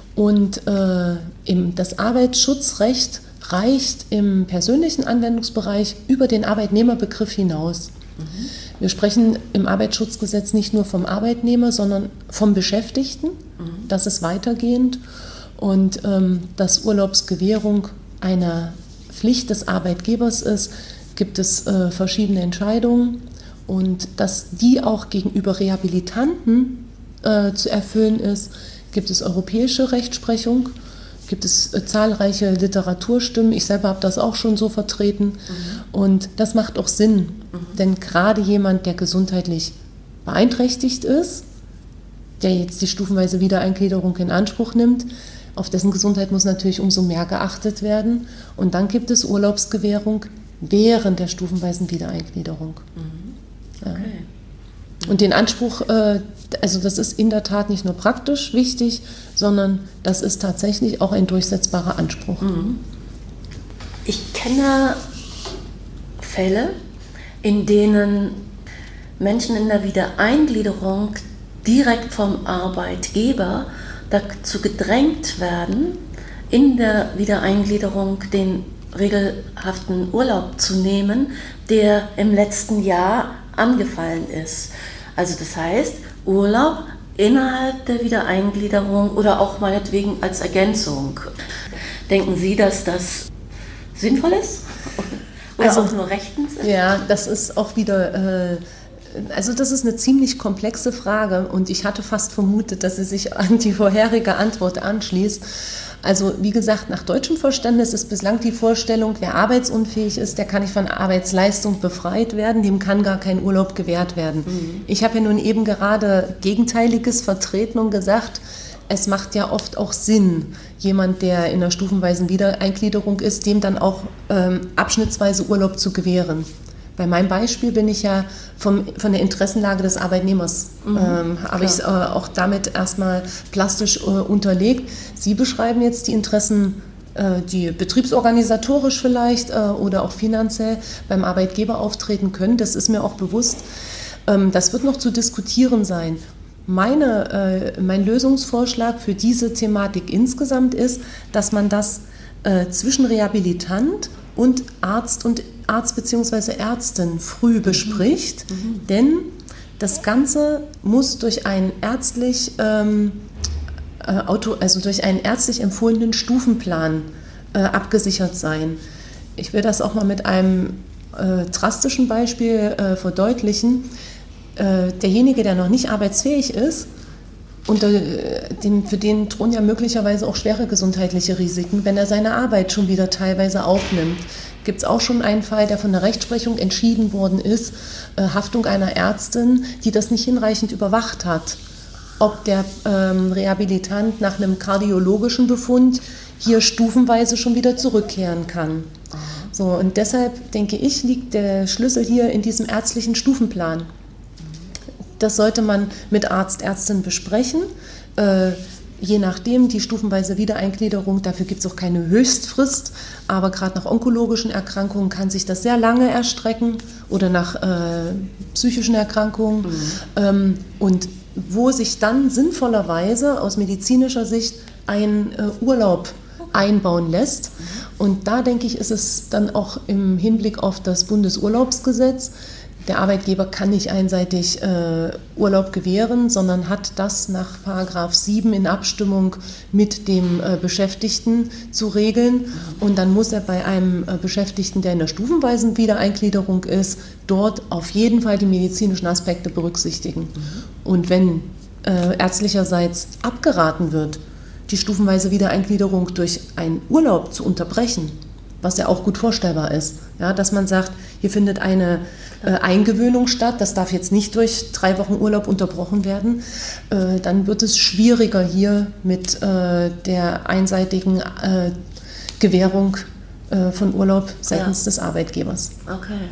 und äh, im, das Arbeitsschutzrecht reicht im persönlichen Anwendungsbereich über den Arbeitnehmerbegriff hinaus. Mhm. Wir sprechen im Arbeitsschutzgesetz nicht nur vom Arbeitnehmer, sondern vom Beschäftigten. Mhm. Das ist weitergehend. Und ähm, dass Urlaubsgewährung eine Pflicht des Arbeitgebers ist, gibt es äh, verschiedene Entscheidungen. Und dass die auch gegenüber Rehabilitanten äh, zu erfüllen ist, gibt es europäische Rechtsprechung, gibt es äh, zahlreiche Literaturstimmen. Ich selber habe das auch schon so vertreten. Mhm. Und das macht auch Sinn, mhm. denn gerade jemand, der gesundheitlich beeinträchtigt ist, der jetzt die stufenweise Wiedereingliederung in Anspruch nimmt, auf dessen Gesundheit muss natürlich umso mehr geachtet werden. Und dann gibt es Urlaubsgewährung während der stufenweisen Wiedereingliederung. Mhm. Ja. Okay. Und den Anspruch, also das ist in der Tat nicht nur praktisch wichtig, sondern das ist tatsächlich auch ein durchsetzbarer Anspruch. Ich kenne Fälle, in denen Menschen in der Wiedereingliederung direkt vom Arbeitgeber dazu gedrängt werden, in der Wiedereingliederung den regelhaften Urlaub zu nehmen, der im letzten Jahr angefallen ist. Also das heißt, Urlaub innerhalb der Wiedereingliederung oder auch meinetwegen als Ergänzung. Denken Sie, dass das sinnvoll ist? Oder also, auch nur rechtens ist? Ja, das ist auch wieder... Äh Also das ist eine ziemlich komplexe Frage und ich hatte fast vermutet, dass sie sich an die vorherige Antwort anschließt. Also wie gesagt, nach deutschem Verständnis ist bislang die Vorstellung, wer arbeitsunfähig ist, der kann nicht von Arbeitsleistung befreit werden, dem kann gar kein Urlaub gewährt werden. Mhm. Ich habe ja nun eben gerade Gegenteiliges vertreten und gesagt, es macht ja oft auch Sinn, jemand, der in einer stufenweisen Wiedereingliederung ist, dem dann auch ähm, abschnittsweise Urlaub zu gewähren. Bei meinem Beispiel bin ich ja vom, von der Interessenlage des Arbeitnehmers, mhm, ähm, habe ich es äh, auch damit erstmal plastisch äh, unterlegt. Sie beschreiben jetzt die Interessen, äh, die betriebsorganisatorisch vielleicht äh, oder auch finanziell beim Arbeitgeber auftreten können. Das ist mir auch bewusst. Ähm, das wird noch zu diskutieren sein. Meine, äh, mein Lösungsvorschlag für diese Thematik insgesamt ist, dass man das äh, zwischen Rehabilitant und Arzt und Arzt bzw. Ärztin früh bespricht, mhm. denn das Ganze muss durch einen ärztlich, ähm, äh, Auto, also durch einen ärztlich empfohlenen Stufenplan äh, abgesichert sein. Ich will das auch mal mit einem äh, drastischen Beispiel äh, verdeutlichen. Äh, derjenige, der noch nicht arbeitsfähig ist, unter den, für den drohen ja möglicherweise auch schwere gesundheitliche Risiken, wenn er seine Arbeit schon wieder teilweise aufnimmt. Gibt es auch schon einen Fall, der von der Rechtsprechung entschieden worden ist, äh, Haftung einer Ärztin, die das nicht hinreichend überwacht hat, ob der ähm, Rehabilitant nach einem kardiologischen Befund hier stufenweise schon wieder zurückkehren kann. So, und deshalb denke ich, liegt der Schlüssel hier in diesem ärztlichen Stufenplan. Das sollte man mit Arzt, Ärztin besprechen. Äh, je nachdem, die stufenweise Wiedereingliederung, dafür gibt es auch keine Höchstfrist, aber gerade nach onkologischen Erkrankungen kann sich das sehr lange erstrecken oder nach äh, psychischen Erkrankungen. Mhm. Ähm, und wo sich dann sinnvollerweise aus medizinischer Sicht ein äh, Urlaub einbauen lässt. Mhm. Und da denke ich, ist es dann auch im Hinblick auf das Bundesurlaubsgesetz, der Arbeitgeber kann nicht einseitig äh, Urlaub gewähren, sondern hat das nach Paragraph sieben in Abstimmung mit dem äh, Beschäftigten zu regeln. Und dann muss er bei einem äh, Beschäftigten, der in der stufenweisen Wiedereingliederung ist, dort auf jeden Fall die medizinischen Aspekte berücksichtigen. Mhm. Und wenn äh, ärztlicherseits abgeraten wird, die stufenweise Wiedereingliederung durch einen Urlaub zu unterbrechen, was ja auch gut vorstellbar ist, ja, dass man sagt, hier findet eine äh, Eingewöhnung statt, das darf jetzt nicht durch drei Wochen Urlaub unterbrochen werden, äh, dann wird es schwieriger hier mit äh, der einseitigen äh, Gewährung äh, von Urlaub seitens ja. des Arbeitgebers. Okay.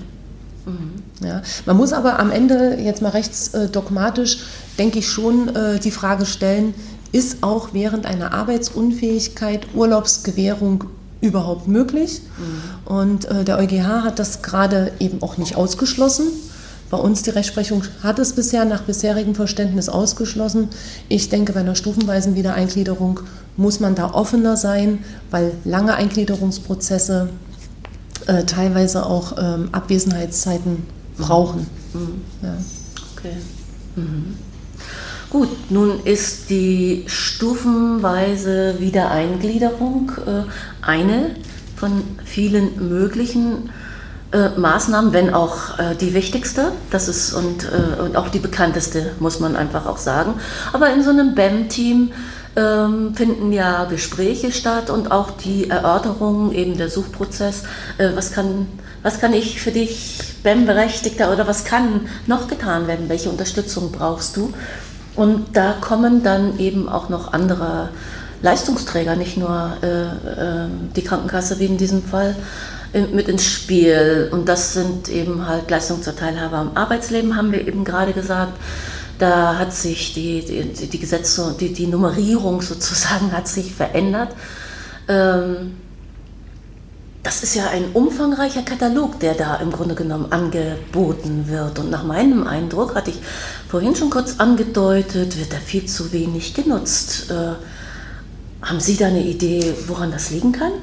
Mhm. Ja, man muss aber am Ende, jetzt mal rechtsdogmatisch, denke ich schon äh, die Frage stellen, ist auch während einer Arbeitsunfähigkeit Urlaubsgewährung überhaupt möglich? Mhm. Und äh, der EuGH hat das gerade eben auch nicht ausgeschlossen. Bei uns die Rechtsprechung hat es bisher nach bisherigem Verständnis ausgeschlossen. Ich denke, bei einer stufenweisen Wiedereingliederung muss man da offener sein, weil lange Eingliederungsprozesse äh, teilweise auch ähm, Abwesenheitszeiten brauchen. Mhm. Ja. Okay. Mhm. Gut, nun ist die stufenweise Wiedereingliederung äh, eine von vielen möglichen äh, Maßnahmen, wenn auch äh, die wichtigste, das ist und, äh, und auch die bekannteste, muss man einfach auch sagen. Aber in so einem B E M-Team ähm, finden ja Gespräche statt und auch die Erörterung, eben der Suchprozess, äh, was kann, was kann ich für dich, B E M-Berechtigter, oder was kann noch getan werden, welche Unterstützung brauchst du? Und da kommen dann eben auch noch andere Leistungsträger, nicht nur äh, äh, die Krankenkasse wie in diesem Fall, äh, mit ins Spiel. Und das sind eben halt Leistung zur Teilhabe am Arbeitsleben, haben wir eben gerade gesagt. Da hat sich die, die, die Gesetze, die, die Nummerierung sozusagen hat sich verändert. Ähm, Das ist ja ein umfangreicher Katalog, der da im Grunde genommen angeboten wird. Und nach meinem Eindruck, hatte ich vorhin schon kurz angedeutet, wird da viel zu wenig genutzt. Äh, haben Sie da eine Idee, woran das liegen kann?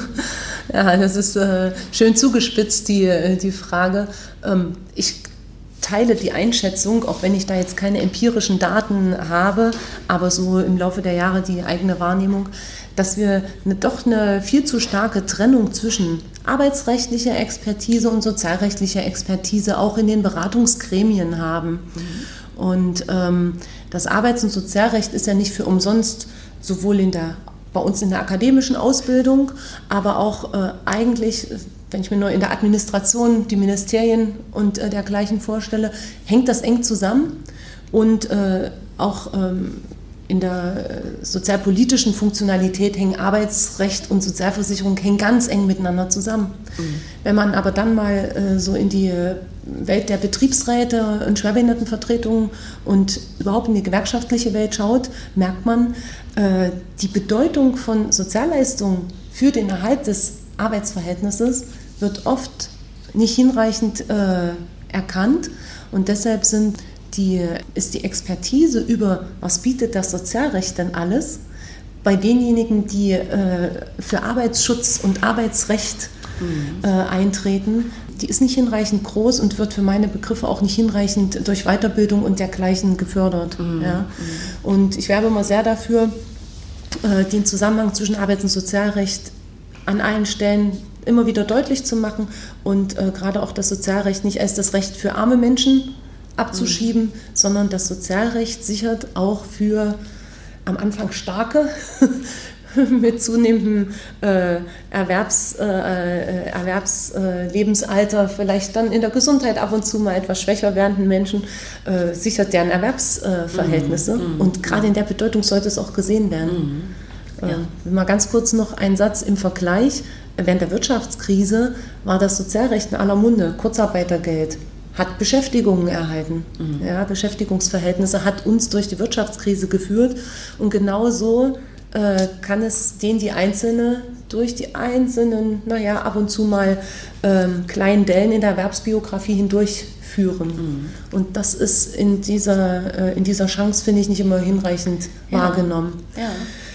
Ja, das ist äh, schön zugespitzt, die, die Frage. Ähm, ich teile die Einschätzung, auch wenn ich da jetzt keine empirischen Daten habe, aber so im Laufe der Jahre die eigene Wahrnehmung, dass wir eine, doch eine viel zu starke Trennung zwischen arbeitsrechtlicher Expertise und sozialrechtlicher Expertise auch in den Beratungsgremien haben. Mhm. Und ähm, das Arbeits- und Sozialrecht ist ja nicht für umsonst sowohl in der, bei uns in der akademischen Ausbildung, aber auch äh, eigentlich, wenn ich mir nur in der Administration die Ministerien und äh, dergleichen vorstelle, hängt das eng zusammen. Und äh, auch ähm, in der sozialpolitischen Funktionalität hängen Arbeitsrecht und Sozialversicherung hängen ganz eng miteinander zusammen. Mhm. Wenn man aber dann mal äh, so in die Welt der Betriebsräte und Schwerbehindertenvertretungen und überhaupt in die gewerkschaftliche Welt schaut, merkt man, äh, die Bedeutung von Sozialleistungen für den Erhalt des Arbeitsverhältnisses wird oft nicht hinreichend äh, erkannt, und deshalb sind Die, ist die Expertise über, was bietet das Sozialrecht denn alles, bei denjenigen, die äh, für Arbeitsschutz und Arbeitsrecht mhm. äh, eintreten, die ist nicht hinreichend groß und wird für meine Begriffe auch nicht hinreichend durch Weiterbildung und dergleichen gefördert. Mhm. Ja. Mhm. Und ich werbe immer sehr dafür, äh, den Zusammenhang zwischen Arbeits- und Sozialrecht an allen Stellen immer wieder deutlich zu machen und äh, gerade auch das Sozialrecht nicht als das Recht für arme Menschen abzuschieben, mhm. sondern das Sozialrecht sichert auch für am Anfang Starke mit zunehmendem äh, Erwerbs, äh, Erwerbslebensalter, äh, vielleicht dann in der Gesundheit ab und zu mal etwas schwächer werdenden Menschen, äh, sichert deren Erwerbsverhältnisse. Mhm. Und gerade in der Bedeutung sollte es auch gesehen werden. Mhm. Ja. Äh, mal ganz kurz noch ein Satz im Vergleich. Während der Wirtschaftskrise war das Sozialrecht in aller Munde, Kurzarbeitergeld. Hat Beschäftigungen erhalten, mhm. ja, Beschäftigungsverhältnisse, hat uns durch die Wirtschaftskrise geführt, und genauso äh, kann es den die Einzelne durch die einzelnen, naja, ab und zu mal ähm, kleinen Dellen in der Erwerbsbiografie hindurchführen. Mhm. Und das ist in dieser, äh, in dieser Chance, finde ich, nicht immer hinreichend ja. wahrgenommen. Ja,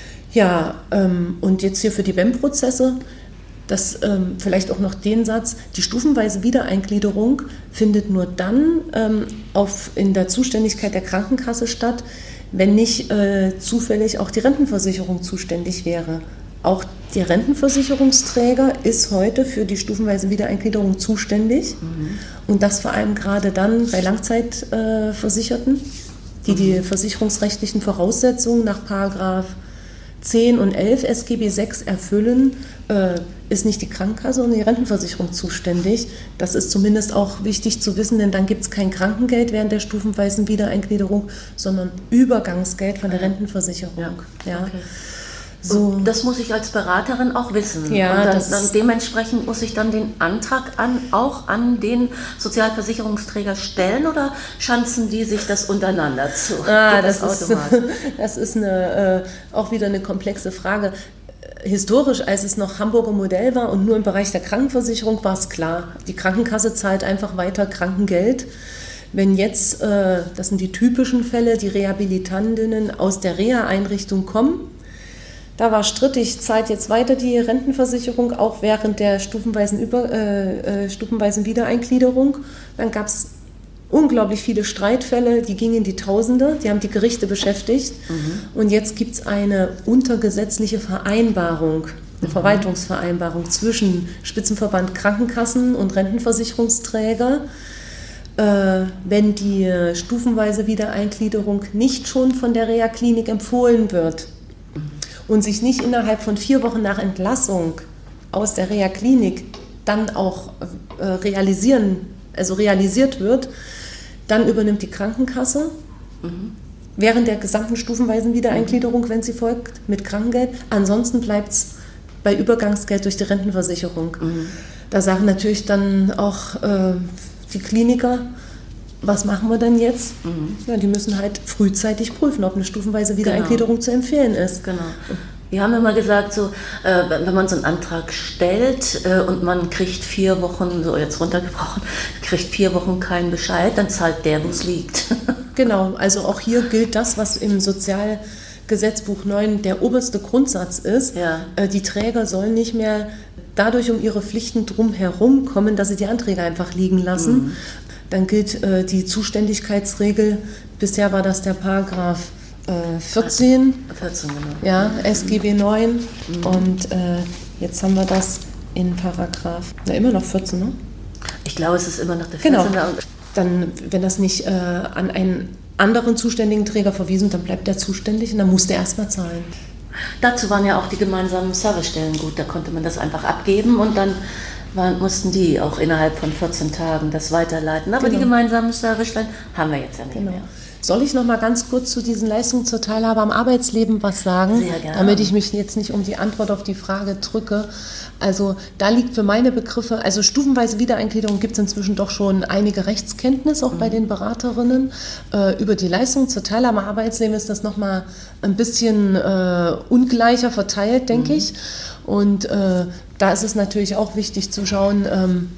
ja ähm, und jetzt hier für die B E M-Prozesse, das ähm, vielleicht auch noch den Satz, die stufenweise Wiedereingliederung findet nur dann ähm, auf, in der Zuständigkeit der Krankenkasse statt, wenn nicht äh, zufällig auch die Rentenversicherung zuständig wäre. Auch der Rentenversicherungsträger ist heute für die stufenweise Wiedereingliederung zuständig, mhm. und das vor allem gerade dann bei Langzeitversicherten, äh, die mhm. die versicherungsrechtlichen Voraussetzungen nach Paragraph zehn und elf S G B sechs erfüllen, äh, ist nicht die Krankenkasse, sondern die Rentenversicherung zuständig. Das ist zumindest auch wichtig zu wissen, denn dann gibt es kein Krankengeld während der stufenweisen Wiedereingliederung, sondern Übergangsgeld von der Rentenversicherung. Ja. Ja. Okay. So. Das muss ich als Beraterin auch wissen. Ja, und dann, das dann dementsprechend muss ich dann den Antrag an, auch an den Sozialversicherungsträger stellen, oder schanzen die sich das untereinander zu? Ah, das, das, ist, das ist eine, äh, auch wieder eine komplexe Frage. Historisch, als es noch Hamburger Modell war und nur im Bereich der Krankenversicherung, war es klar, die Krankenkasse zahlt einfach weiter Krankengeld. Wenn jetzt, äh, das sind die typischen Fälle, die Rehabilitantinnen aus der Reha-Einrichtung kommen, da war strittig, zahlt jetzt weiter die Rentenversicherung, auch während der stufenweisen, Über, äh, äh, stufenweisen Wiedereingliederung. Dann gab es unglaublich viele Streitfälle, die gingen in die Tausende, die haben die Gerichte beschäftigt. Mhm. Und jetzt gibt es eine untergesetzliche Vereinbarung, eine mhm. Verwaltungsvereinbarung zwischen Spitzenverband Krankenkassen und Rentenversicherungsträger. Äh, wenn die stufenweise Wiedereingliederung nicht schon von der Reha-Klinik empfohlen wird, und sich nicht innerhalb von vier Wochen nach Entlassung aus der Reha-Klinik dann auch äh, realisieren, also realisiert wird, dann übernimmt die Krankenkasse mhm. während der gesamten stufenweisen Wiedereingliederung, wenn sie folgt, mit Krankengeld. Ansonsten bleibt es bei Übergangsgeld durch die Rentenversicherung. Mhm. Da sagen natürlich dann auch äh, die Kliniker, was machen wir denn jetzt? Mhm. Ja, die müssen halt frühzeitig prüfen, ob eine stufenweise Wiedereingliederung genau. zu empfehlen ist. Genau. Wir haben immer gesagt, so, äh, wenn man so einen Antrag stellt äh, und man kriegt vier Wochen, so jetzt runtergebrochen, kriegt vier Wochen keinen Bescheid, dann zahlt der, wo es liegt. Genau, also auch hier gilt das, was im Sozialgesetzbuch neun der oberste Grundsatz ist. Ja. Äh, die Träger sollen nicht mehr dadurch um ihre Pflichten drumherum kommen, dass sie die Anträge einfach liegen lassen. Mhm. Dann gilt äh, die Zuständigkeitsregel, bisher war das der Paragraph vierzehn, vierzehn genau. Ja, S G B neun mhm. und äh, jetzt haben wir das in Paragraph, na immer noch vierzehn, ne? Ich glaube, es ist immer noch der vierzehn. Genau. Dann, wenn das nicht äh, an einen anderen zuständigen Träger verwiesen, dann bleibt der zuständig und dann muss der erstmal zahlen. Dazu waren ja auch die gemeinsamen Servicestellen gut, da konnte man das einfach abgeben und dann waren, mussten die auch innerhalb von vierzehn Tagen das weiterleiten. Aber genau. Die gemeinsamen Servicestellen haben wir jetzt ja nicht genau. mehr. Soll ich noch mal ganz kurz zu diesen Leistungen zur Teilhabe am Arbeitsleben was sagen, Sehr gerne. Damit ich mich jetzt nicht um die Antwort auf die Frage drücke? Also da liegt für meine Begriffe, also stufenweise Wiedereingliederung gibt es inzwischen doch schon einige Rechtskenntnis, auch mhm. bei den Beraterinnen. Äh, über die Leistungen zur Teilhabe am Arbeitsleben ist das noch mal ein bisschen äh, ungleicher verteilt, denke mhm. ich. Und äh, da ist es natürlich auch wichtig zu schauen, ähm,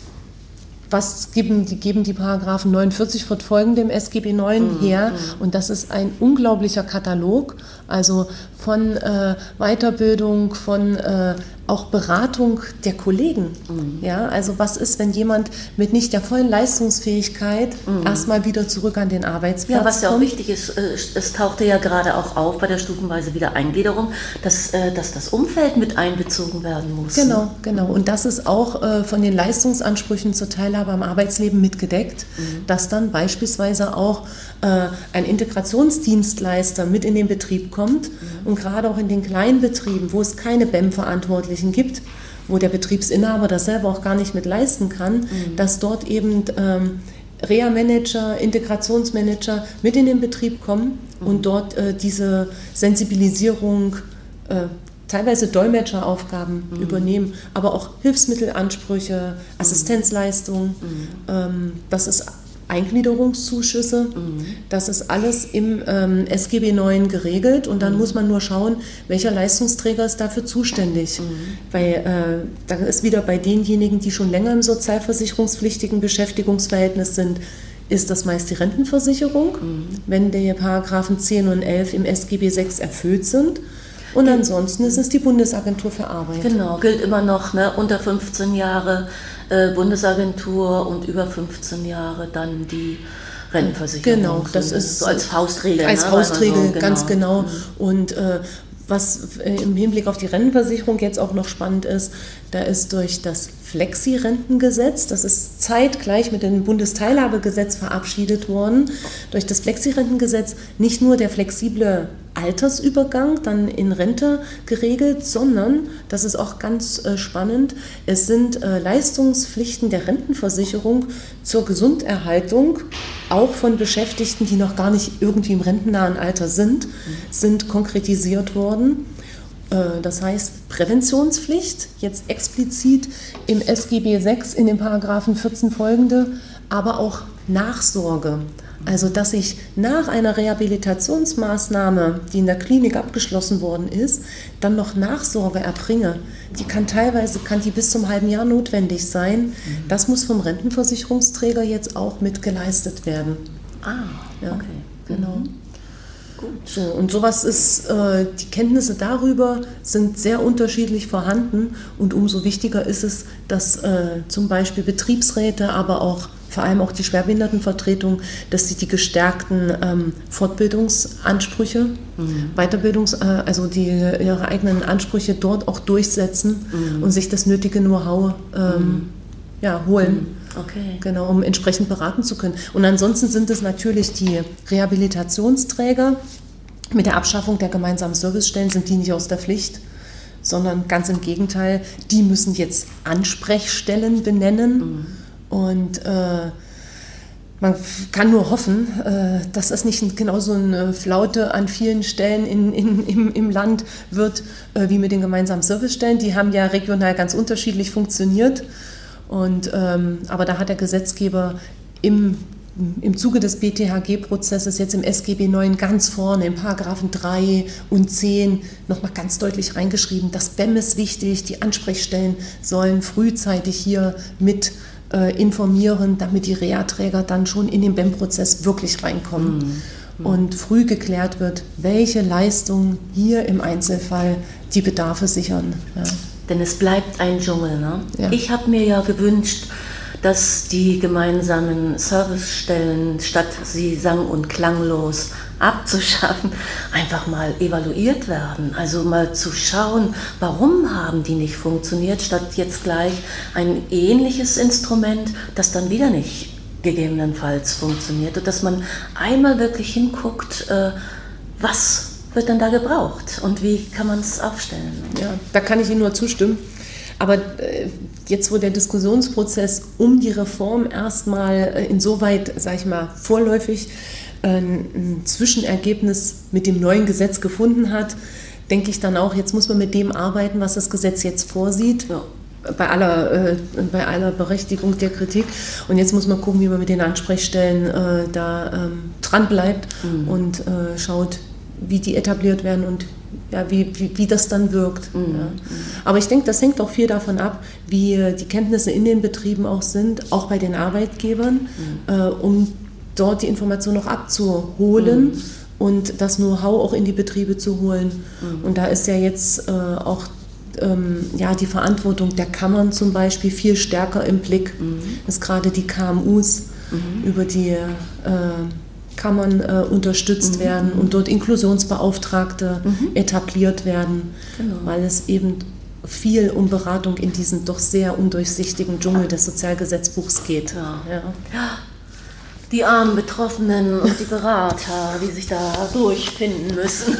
was geben die, geben die Paragraphen neunundvierzig fortfolgend dem S G B neun mhm. her? Und das ist ein unglaublicher Katalog, also von äh, Weiterbildung, von äh, auch Beratung der Kollegen. Mhm. Ja, also was ist, wenn jemand mit nicht der vollen Leistungsfähigkeit mhm. erstmal wieder zurück an den Arbeitsplatz kommt? Ja, was ja auch kommt. wichtig ist, es tauchte ja gerade auch auf bei der stufenweise Wiedereingliederung, dass, dass das Umfeld mit einbezogen werden muss. Genau, genau. Und das ist auch äh, von den Leistungsansprüchen zur Teilhabe am Arbeitsleben mitgedeckt, mhm. dass dann beispielsweise auch äh, ein Integrationsdienstleister mit in den Betrieb kommt mhm. und gerade auch in den kleinen Betrieben, wo es keine B E M-Verantwortlichen gibt, wo der Betriebsinhaber das selber auch gar nicht mit leisten kann, mhm. dass dort eben ähm, Reha-Manager, Integrationsmanager mit in den Betrieb kommen mhm. und dort äh, diese Sensibilisierung, äh, teilweise Dolmetscheraufgaben mhm. übernehmen, aber auch Hilfsmittelansprüche, mhm. Assistenzleistungen, mhm. ähm, das ist Eingliederungszuschüsse, mhm. das ist alles im ähm, S G B neun geregelt und dann mhm. muss man nur schauen, welcher Leistungsträger ist dafür zuständig. Mhm. Weil äh, da ist wieder bei denjenigen, die schon länger im sozialversicherungspflichtigen Beschäftigungsverhältnis sind, ist das meist die Rentenversicherung, mhm. wenn die Paragraphen zehn und elf im S G B sechs erfüllt sind. Und ansonsten ist es die Bundesagentur für Arbeit. Genau, gilt immer noch, ne, unter fünfzehn Jahre äh, Bundesagentur und über fünfzehn Jahre dann die Rentenversicherung. Genau, das ist so als Faustregel. Als ne, Faustregel, so, genau. ganz genau. Und äh, was im Hinblick auf die Rentenversicherung jetzt auch noch spannend ist, da ist durch das Flexi-Rentengesetz, das ist zeitgleich mit dem Bundesteilhabegesetz verabschiedet worden, durch das Flexi-Rentengesetz nicht nur der flexible Altersübergang dann in Rente geregelt, sondern, das ist auch ganz äh, spannend, es sind äh, Leistungspflichten der Rentenversicherung zur Gesunderhaltung, auch von Beschäftigten, die noch gar nicht irgendwie im rentennahen Alter sind, mhm. sind konkretisiert worden. Äh, das heißt, Präventionspflicht, jetzt explizit im S G B sechs in den Paragraphen vierzehn folgende, aber auch Nachsorge. Also, dass ich nach einer Rehabilitationsmaßnahme, die in der Klinik abgeschlossen worden ist, dann noch Nachsorge erbringe. Die kann teilweise, kann die bis zum halben Jahr notwendig sein. Mhm. Das muss vom Rentenversicherungsträger jetzt auch mit geleistet werden. Ah, ja, okay. Genau. Mhm. Gut. So, und sowas ist, äh, die Kenntnisse darüber sind sehr unterschiedlich vorhanden und umso wichtiger ist es, dass äh, zum Beispiel Betriebsräte, aber auch vor allem auch die Schwerbehindertenvertretung, dass sie die gestärkten ähm, Fortbildungsansprüche, mhm. Weiterbildungs-, äh, also die, ihre eigenen Ansprüche dort auch durchsetzen mhm. und sich das nötige Know-how ähm, mhm. ja, holen. Okay. Genau, um entsprechend beraten zu können. Und ansonsten sind es natürlich die Rehabilitationsträger. Mit der Abschaffung der gemeinsamen Servicestellen sind die nicht aus der Pflicht, sondern ganz im Gegenteil, die müssen jetzt Ansprechstellen benennen. Mhm. Und äh, man kann nur hoffen, äh, dass das nicht genauso eine Flaute an vielen Stellen in, in, im, im Land wird, äh, wie mit den gemeinsamen Servicestellen. Die haben ja regional ganz unterschiedlich funktioniert. Und, ähm, aber da hat der Gesetzgeber im im Zuge des B T H G-Prozesses jetzt im S G B neun ganz vorne, in Paragraphen drei und zehn, nochmal ganz deutlich reingeschrieben, das B E M ist wichtig, die Ansprechstellen sollen frühzeitig hier mit äh, informieren, damit die Reha-Träger dann schon in den B E M-Prozess wirklich reinkommen. Mhm. Und früh geklärt wird, welche Leistungen hier im Einzelfall die Bedarfe sichern. Ja. Denn es bleibt ein Dschungel. Ne? Ja. Ich habe mir ja gewünscht, dass die gemeinsamen Servicestellen, statt sie sang- und klanglos abzuschaffen, einfach mal evaluiert werden. Also mal zu schauen, warum haben die nicht funktioniert, statt jetzt gleich ein ähnliches Instrument, das dann wieder nicht gegebenenfalls funktioniert. Und dass man einmal wirklich hinguckt, äh, was wird denn da gebraucht und wie kann man es aufstellen. Ja, da kann ich Ihnen nur zustimmen. Aber jetzt, wo der Diskussionsprozess um die Reform erstmal insoweit, sage ich mal, vorläufig ein Zwischenergebnis mit dem neuen Gesetz gefunden hat, denke ich dann auch, jetzt muss man mit dem arbeiten, was das Gesetz jetzt vorsieht. Ja. Bei aller, äh, bei aller Berechtigung der Kritik. Und jetzt muss man gucken, wie man mit den Ansprechstellen äh, da ähm, dran bleibt mhm. und äh, schaut, wie die etabliert werden und ja, wie, wie, wie das dann wirkt. Mhm. Ja. Aber ich denke, das hängt auch viel davon ab, wie die Kenntnisse in den Betrieben auch sind, auch bei den Arbeitgebern, mhm. äh, um dort die Information noch abzuholen mhm. und das Know-how auch in die Betriebe zu holen. Mhm. Und da ist ja jetzt äh, auch ähm, ja, die Verantwortung der Kammern zum Beispiel viel stärker im Blick, mhm. dass gerade die K M Us mhm. über die äh, Kammern äh, unterstützt mhm. werden und dort Inklusionsbeauftragte mhm. etabliert werden, genau. weil es eben viel um Beratung in diesem doch sehr undurchsichtigen Dschungel des Sozialgesetzbuchs geht. Ja. Ja. Die armen Betroffenen und die Berater, die sich da durchfinden müssen.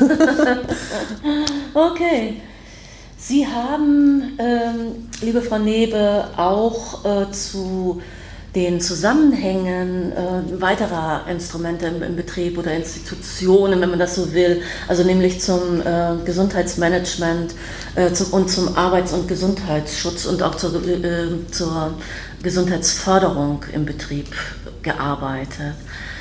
Okay. Sie haben, ähm, liebe Frau Nebe, auch äh, zu den Zusammenhängen äh, weiterer Instrumente im, im Betrieb oder Institutionen, wenn man das so will, also nämlich zum äh, Gesundheitsmanagement äh, zum, und zum Arbeits- und Gesundheitsschutz und auch zur, äh, zur Gesundheitsförderung im Betrieb gearbeitet.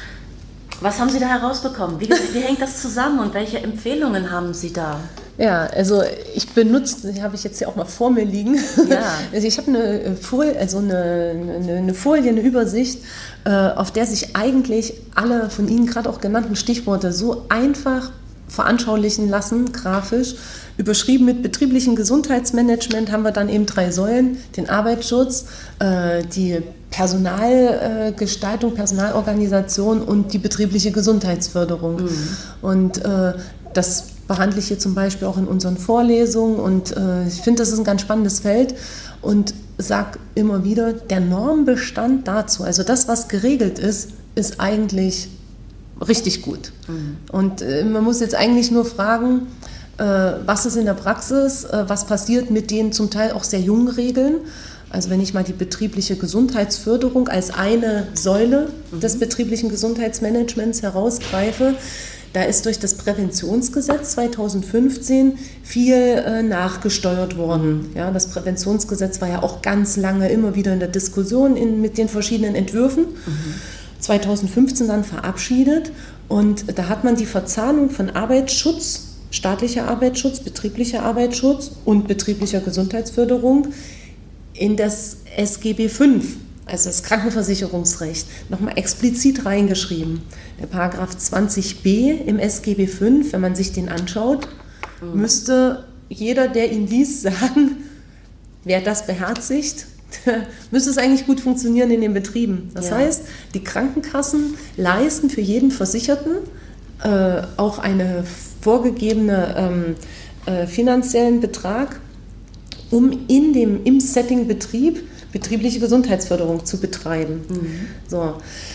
Was haben Sie da herausbekommen? Wie, wie hängt das zusammen und welche Empfehlungen haben Sie da? Ja, also ich benutze, die habe ich jetzt hier auch mal vor mir liegen. Ja. Also ich habe eine Folie, also eine, eine, eine Folie, eine Übersicht, auf der sich eigentlich alle von Ihnen gerade auch genannten Stichworte so einfach veranschaulichen lassen, grafisch. Überschrieben mit betrieblichem Gesundheitsmanagement haben wir dann eben drei Säulen: den Arbeitsschutz, die Personalgestaltung, Personalorganisation und die betriebliche Gesundheitsförderung. Mhm. Und das behandle ich hier zum Beispiel auch in unseren Vorlesungen und äh, ich finde, das ist ein ganz spannendes Feld und sage immer wieder, der Normbestand dazu, also das, was geregelt ist, ist eigentlich richtig gut. Mhm. Und äh, man muss jetzt eigentlich nur fragen, äh, was ist in der Praxis, äh, was passiert mit den zum Teil auch sehr jungen Regeln. Also wenn ich mal die betriebliche Gesundheitsförderung als eine Säule mhm. des betrieblichen Gesundheitsmanagements herausgreife, da ist durch das Präventionsgesetz zweitausendfünfzehn viel äh, nachgesteuert worden. Ja, das Präventionsgesetz war ja auch ganz lange immer wieder in der Diskussion in, mit den verschiedenen Entwürfen. Mhm. zweitausendfünfzehn dann verabschiedet und da hat man die Verzahnung von Arbeitsschutz, staatlicher Arbeitsschutz, betrieblicher Arbeitsschutz und betrieblicher Gesundheitsförderung in das S G B fünf, also das Krankenversicherungsrecht, nochmal explizit reingeschrieben. Der Paragraph zwanzig b im S G B fünf, wenn man sich den anschaut, mhm. müsste jeder, der ihn liest, sagen, wer das beherzigt, müsste es eigentlich gut funktionieren in den Betrieben. Das ja. heißt, die Krankenkassen leisten für jeden Versicherten äh, auch einen vorgegebenen ähm, äh, finanziellen Betrag, um in dem, im Setting Betrieb betriebliche Gesundheitsförderung zu betreiben. Mhm. So.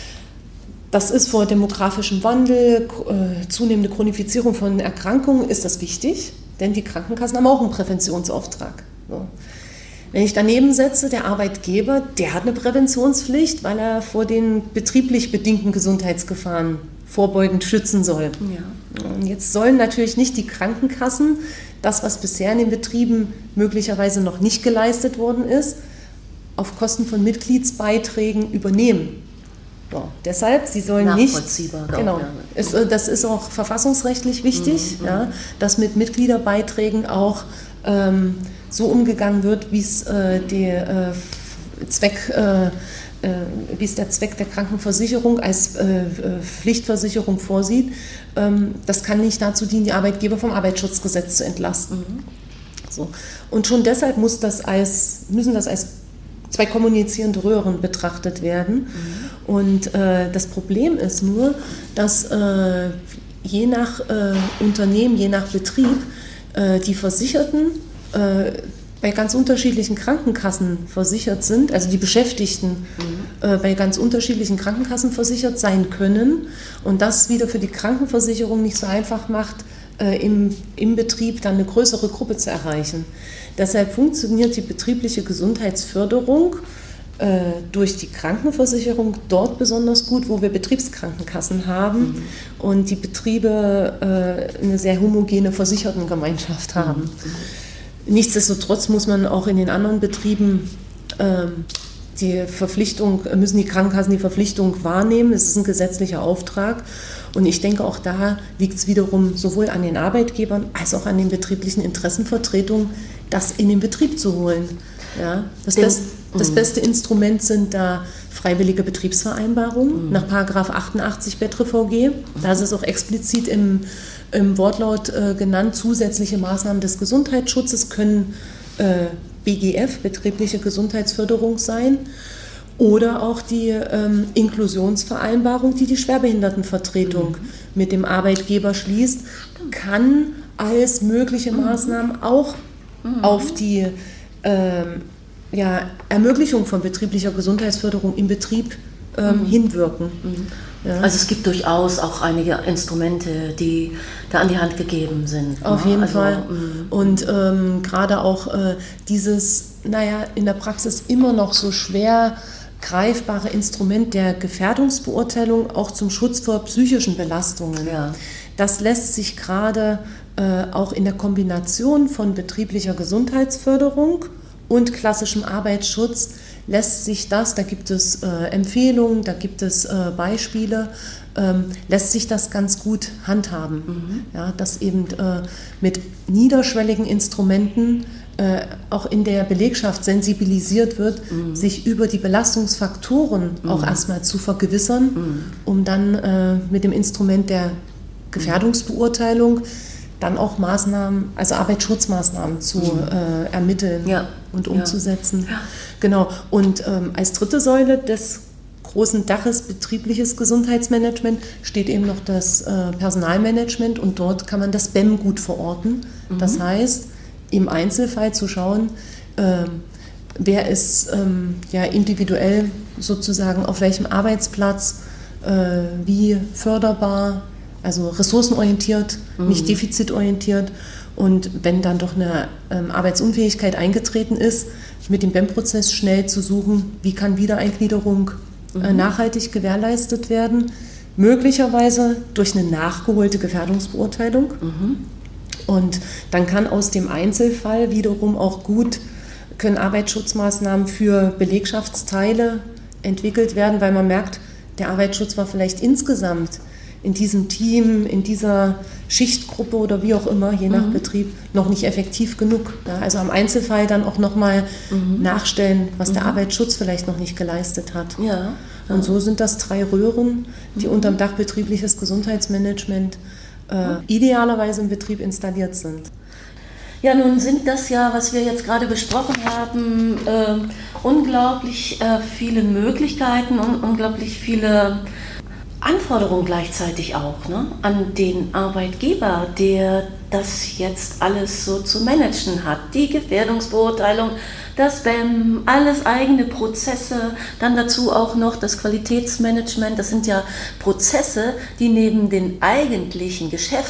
Das ist vor demografischem Wandel, äh, zunehmende Chronifizierung von Erkrankungen ist das wichtig, denn die Krankenkassen haben auch einen Präventionsauftrag. So. Wenn ich daneben setze, der Arbeitgeber, der hat eine Präventionspflicht, weil er vor den betrieblich bedingten Gesundheitsgefahren vorbeugend schützen soll. Ja. Und jetzt sollen natürlich nicht die Krankenkassen das, was bisher in den Betrieben möglicherweise noch nicht geleistet worden ist, auf Kosten von Mitgliedsbeiträgen übernehmen. Ja, deshalb, sie sollen nicht, genau, auch, ja. ist, das ist auch verfassungsrechtlich wichtig, mhm. ja, dass mit Mitgliederbeiträgen auch ähm, so umgegangen wird, wie es äh, die äh, Zweck, äh, äh, wie es der Zweck der Krankenversicherung als äh, Pflichtversicherung vorsieht. Ähm, das kann nicht dazu dienen, die Arbeitgeber vom Arbeitsschutzgesetz zu entlasten. Mhm. So. Und schon deshalb muss das als, müssen das als zwei kommunizierende Röhren betrachtet werden. Mhm. Und äh, das Problem ist nur, dass äh, je nach äh, Unternehmen, je nach Betrieb, äh, die Versicherten äh, bei ganz unterschiedlichen Krankenkassen versichert sind, also die Beschäftigten mhm. äh, bei ganz unterschiedlichen Krankenkassen versichert sein können und das wieder für die Krankenversicherung nicht so einfach macht, äh, im, im Betrieb dann eine größere Gruppe zu erreichen. Deshalb funktioniert die betriebliche Gesundheitsförderung äh, durch die Krankenversicherung dort besonders gut, wo wir Betriebskrankenkassen haben mhm. und die Betriebe äh, eine sehr homogene Versichertengemeinschaft haben. Mhm. Nichtsdestotrotz muss man auch in den anderen Betrieben äh, die Verpflichtung, müssen die Krankenkassen die Verpflichtung wahrnehmen. Es ist ein gesetzlicher Auftrag. Und ich denke, auch da liegt es wiederum sowohl an den Arbeitgebern als auch an den betrieblichen Interessenvertretungen, das in den Betrieb zu holen. Ja, das, Best, das beste Instrument sind da freiwillige Betriebsvereinbarungen mhm. nach Paragraph achtundachtzig B E T R V G. Da ist es auch explizit im, im Wortlaut äh, genannt, zusätzliche Maßnahmen des Gesundheitsschutzes können äh, B G F, betriebliche Gesundheitsförderung sein. Oder auch die ähm, Inklusionsvereinbarung, die die Schwerbehindertenvertretung mhm. mit dem Arbeitgeber schließt, kann als mögliche Maßnahmen auch mhm. auf die ähm, ja, Ermöglichung von betrieblicher Gesundheitsförderung im Betrieb ähm, mhm. hinwirken. Mhm. Ja. Also es gibt durchaus auch einige Instrumente, die da an die Hand gegeben sind. Auf ne? jeden also, Fall. Mhm. Und ähm, gerade auch äh, dieses, naja, in der Praxis immer noch so schwer greifbare Instrument der Gefährdungsbeurteilung auch zum Schutz vor psychischen Belastungen. Ja. Das lässt sich gerade äh, auch in der Kombination von betrieblicher Gesundheitsförderung und klassischem Arbeitsschutz lässt sich das, da gibt es äh, Empfehlungen, da gibt es äh, Beispiele, ähm, lässt sich das ganz gut handhaben. Mhm. Ja, dass eben äh, mit niederschwelligen Instrumenten äh, auch in der Belegschaft sensibilisiert wird, mhm. sich über die Belastungsfaktoren mhm. auch erstmal zu vergewissern, mhm. um dann äh, mit dem Instrument der Gefährdungsbeurteilung dann auch Maßnahmen, also Arbeitsschutzmaßnahmen zu äh, ermitteln ja. und umzusetzen. Ja. Genau. Und ähm, als dritte Säule des großen Daches betriebliches Gesundheitsmanagement steht eben noch das äh, Personalmanagement und dort kann man das B E M gut verorten. Mhm. Das heißt, im Einzelfall zu schauen, äh, wer ist ähm, ja, individuell sozusagen auf welchem Arbeitsplatz äh, wie förderbar, also ressourcenorientiert, mhm. nicht defizitorientiert. Und wenn dann doch eine ähm, Arbeitsunfähigkeit eingetreten ist, mit dem B E M-Prozess schnell zu suchen, wie kann Wiedereingliederung mhm. äh, nachhaltig gewährleistet werden, möglicherweise durch eine nachgeholte Gefährdungsbeurteilung. Mhm. Und dann kann aus dem Einzelfall wiederum auch gut, können Arbeitsschutzmaßnahmen für Belegschaftsteile entwickelt werden, weil man merkt, der Arbeitsschutz war vielleicht insgesamt in diesem Team, in dieser Schichtgruppe oder wie auch immer, je nach mhm. Betrieb, noch nicht effektiv genug. Ja, also am Einzelfall dann auch nochmal mhm. nachstellen, was mhm. der Arbeitsschutz vielleicht noch nicht geleistet hat. Ja. Und so sind das drei Röhren, die mhm. unterm Dach betriebliches Gesundheitsmanagement äh, idealerweise im Betrieb installiert sind. Ja, nun sind das ja, was wir jetzt gerade besprochen haben, äh, unglaublich äh, viele Möglichkeiten und unglaublich viele Anforderungen gleichzeitig auch, ne, an den Arbeitgeber, der das jetzt alles so zu managen hat. Die Gefährdungsbeurteilung, das B E M, alles eigene Prozesse, dann dazu auch noch das Qualitätsmanagement. Das sind ja Prozesse, die neben den eigentlichen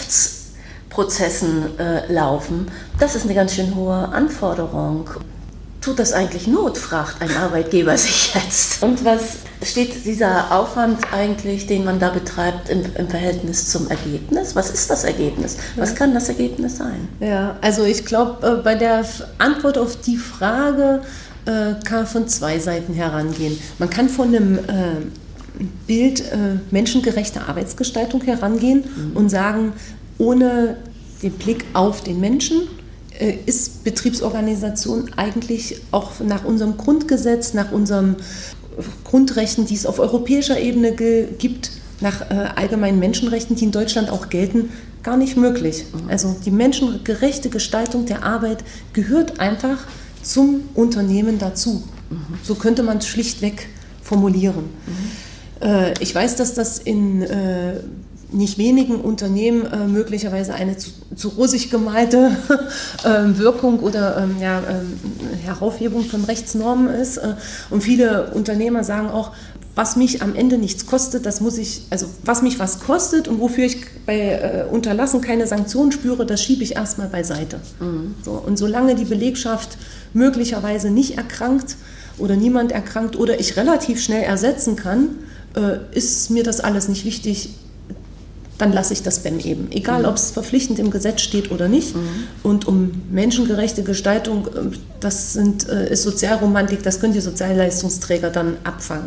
Geschäftsprozessen äh, laufen. Das ist eine ganz schön hohe Anforderung. Tut das eigentlich Not, fragt ein Arbeitgeber sich jetzt. Und was steht dieser Aufwand eigentlich, den man da betreibt, im, im Verhältnis zum Ergebnis? Was ist das Ergebnis? Was ja. kann das Ergebnis sein? Ja, also ich glaube, bei der Antwort auf die Frage äh, kann man von zwei Seiten herangehen. Man kann von einem äh, Bild äh, menschengerechter Arbeitsgestaltung herangehen mhm. und sagen, ohne den Blick auf den Menschen äh, ist Betriebsorganisation eigentlich auch nach unserem Grundgesetz, nach unseren Grundrechten, die es auf europäischer Ebene ge- gibt, nach äh, allgemeinen Menschenrechten, die in Deutschland auch gelten, gar nicht möglich. Mhm. Also die menschengerechte Gestaltung der Arbeit gehört einfach zum Unternehmen dazu. Mhm. So könnte man es schlichtweg formulieren. Mhm. Äh, ich weiß, dass das in äh, nicht wenigen Unternehmen äh, möglicherweise eine zu, zu rosig gemalte äh, Wirkung oder ähm, ja, äh, Heraufhebung von Rechtsnormen ist. Äh, und viele Unternehmer sagen auch, was mich am Ende nichts kostet, das muss ich, also was mich was kostet und wofür ich bei äh, Unterlassen keine Sanktionen spüre, das schiebe ich erstmal beiseite. Mhm. So, und solange die Belegschaft möglicherweise nicht erkrankt oder niemand erkrankt oder ich relativ schnell ersetzen kann, äh, ist mir das alles nicht wichtig, dann lasse ich das B E M eben. Egal, mhm. ob es verpflichtend im Gesetz steht oder nicht. Mhm. Und um menschengerechte Gestaltung, das sind, äh, ist Sozialromantik, das können die Sozialleistungsträger dann abfangen.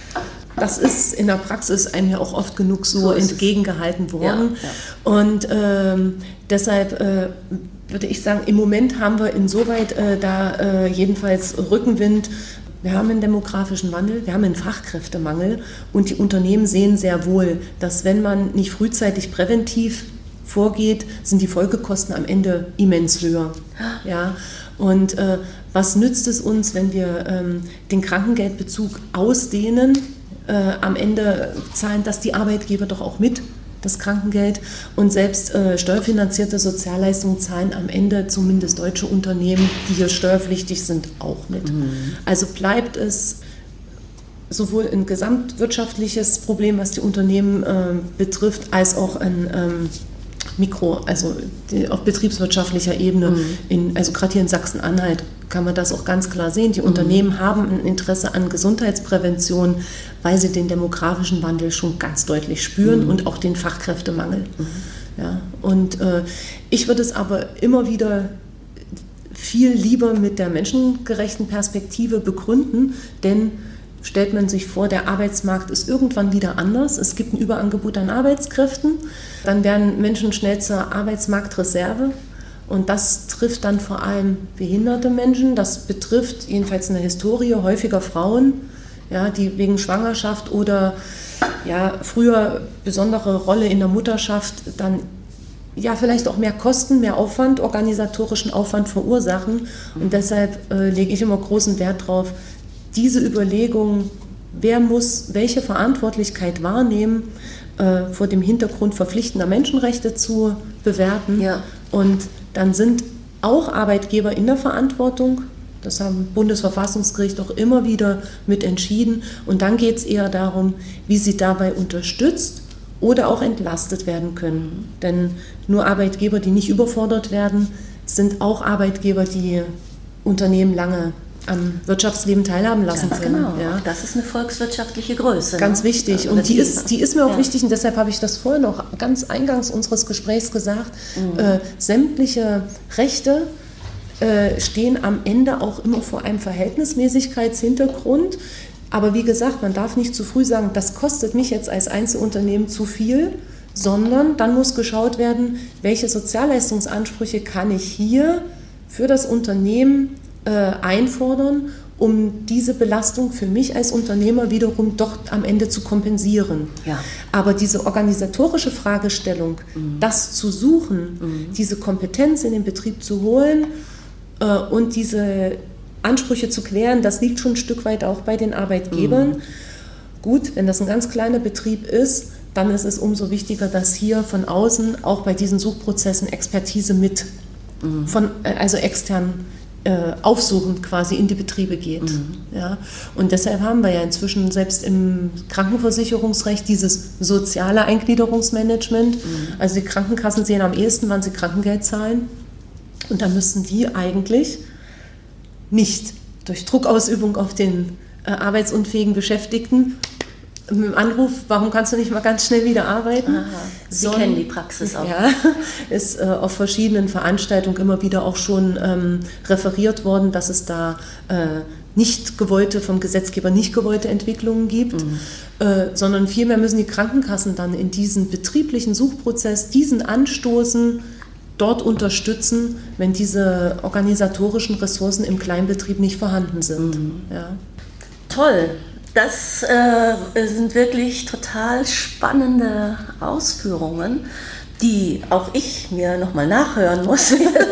Das ist in der Praxis einem ja auch oft genug so, so entgegengehalten worden. Ja, ja. Und ähm, deshalb äh, würde ich sagen, im Moment haben wir insoweit äh, da äh, jedenfalls Rückenwind. Wir haben einen demografischen Wandel, wir haben einen Fachkräftemangel und die Unternehmen sehen sehr wohl, dass wenn man nicht frühzeitig präventiv vorgeht, sind die Folgekosten am Ende immens höher. Ja? Und äh, was nützt es uns, wenn wir ähm, den Krankengeldbezug ausdehnen? Äh, am Ende zahlen das die Arbeitgeber doch auch mit, das Krankengeld. Und selbst äh, steuerfinanzierte Sozialleistungen zahlen am Ende zumindest deutsche Unternehmen, die hier steuerpflichtig sind, auch mit. Mhm. Also bleibt es sowohl ein gesamtwirtschaftliches Problem, was die Unternehmen äh, betrifft, als auch ein ähm, Mikro, also die, auf betriebswirtschaftlicher Ebene, mhm. in, also gerade hier in Sachsen-Anhalt kann man das auch ganz klar sehen. Die mhm. Unternehmen haben ein Interesse an Gesundheitsprävention, weil sie den demografischen Wandel schon ganz deutlich spüren mhm. und auch den Fachkräftemangel. Mhm. Ja, und äh, ich würde es aber immer wieder viel lieber mit der menschengerechten Perspektive begründen, denn stellt man sich vor, der Arbeitsmarkt ist irgendwann wieder anders. Es gibt ein Überangebot an Arbeitskräften. Dann werden Menschen schnell zur Arbeitsmarktreserve. Und das trifft dann vor allem behinderte Menschen. Das betrifft jedenfalls in der Historie häufiger Frauen, ja, die wegen Schwangerschaft oder ja, früher besondere Rolle in der Mutterschaft dann ja, vielleicht auch mehr Kosten, mehr Aufwand, organisatorischen Aufwand verursachen. Und deshalb äh, lege ich immer großen Wert drauf, diese Überlegung, wer muss welche Verantwortlichkeit wahrnehmen, äh, vor dem Hintergrund verpflichtender Menschenrechte zu bewerten. Ja. Und dann sind auch Arbeitgeber in der Verantwortung. Das haben Bundesverfassungsgericht auch immer wieder mit entschieden. Und dann geht es eher darum, wie sie dabei unterstützt oder auch entlastet werden können. Denn nur Arbeitgeber, die nicht überfordert werden, sind auch Arbeitgeber, die Unternehmen lange am Wirtschaftsleben teilhaben lassen Ganz können. Genau, ja. Das ist eine volkswirtschaftliche Größe. Ganz ne? wichtig. Also und die ist, die ist mir auch ja. wichtig und deshalb habe ich das vorhin noch ganz eingangs unseres Gesprächs gesagt. Mhm. Äh, sämtliche Rechte äh, stehen am Ende auch immer vor einem Verhältnismäßigkeitshintergrund. Aber wie gesagt, man darf nicht zu früh sagen, das kostet mich jetzt als Einzelunternehmen zu viel, sondern dann muss geschaut werden, welche Sozialleistungsansprüche kann ich hier für das Unternehmen äh, einfordern, um diese Belastung für mich als Unternehmer wiederum doch am Ende zu kompensieren. Ja. Aber diese organisatorische Fragestellung, mhm. das zu suchen, mhm. diese Kompetenz in den Betrieb zu holen äh, und diese Ansprüche zu klären, das liegt schon ein Stück weit auch bei den Arbeitgebern. Mhm. Gut, wenn das ein ganz kleiner Betrieb ist, dann ist es umso wichtiger, dass hier von außen auch bei diesen Suchprozessen Expertise mit, mhm. von, also extern äh, aufsuchend quasi in die Betriebe geht. Mhm. Ja? Und deshalb haben wir ja inzwischen selbst im Krankenversicherungsrecht dieses soziale Eingliederungsmanagement. Mhm. Also die Krankenkassen sehen am ehesten, wann sie Krankengeld zahlen. Und dann müssten die eigentlich nicht durch Druckausübung auf den äh, arbeitsunfähigen Beschäftigten mit dem Anruf, warum kannst du nicht mal ganz schnell wieder arbeiten? Aha, Sie so, kennen die Praxis auch. Ja, ist äh, auf verschiedenen Veranstaltungen immer wieder auch schon ähm, referiert worden, dass es da äh, nicht gewollte, vom Gesetzgeber nicht gewollte Entwicklungen gibt, mhm. äh, sondern vielmehr müssen die Krankenkassen dann in diesen betrieblichen Suchprozess, diesen anstoßen, dort unterstützen, wenn diese organisatorischen Ressourcen im Kleinbetrieb nicht vorhanden sind. Mhm. Ja. Toll, das äh, sind wirklich total spannende Ausführungen, die auch ich mir nochmal nachhören muss,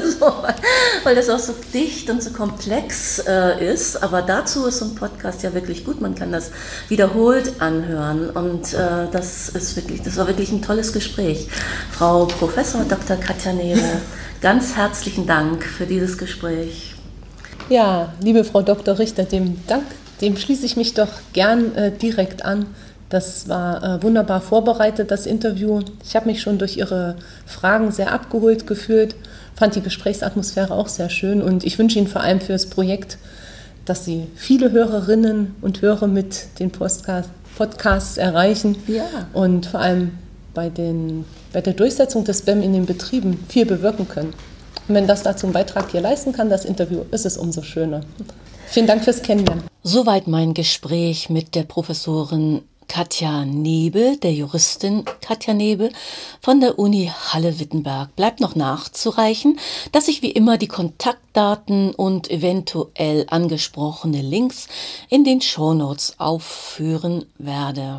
weil das auch so dicht und so komplex äh, ist. Aber dazu ist so ein Podcast ja wirklich gut. Man kann das wiederholt anhören und äh, das ist wirklich, das war wirklich ein tolles Gespräch. Frau Professor Doktor Katja Neebe, ganz herzlichen Dank für dieses Gespräch. Ja, liebe Frau Doktor Richter, dem Dank, dem schließe ich mich doch gern äh, direkt an. Das war äh, wunderbar vorbereitet, das Interview. Ich habe mich schon durch Ihre Fragen sehr abgeholt gefühlt, fand die Gesprächsatmosphäre auch sehr schön und ich wünsche Ihnen vor allem für das Projekt, dass Sie viele Hörerinnen und Hörer mit den Podcast, Podcasts erreichen ja. und vor allem bei, den, bei der Durchsetzung des B E M in den Betrieben viel bewirken können. Und wenn das dazu einen Beitrag hier leisten kann, das Interview, ist es umso schöner. Vielen Dank fürs Kennenlernen. Soweit mein Gespräch mit der Professorin Katja Neebe, der Juristin Katja Neebe von der Uni Halle-Wittenberg. Bleibt noch nachzureichen, dass ich wie immer die Kontaktdaten und eventuell angesprochene Links in den Shownotes aufführen werde.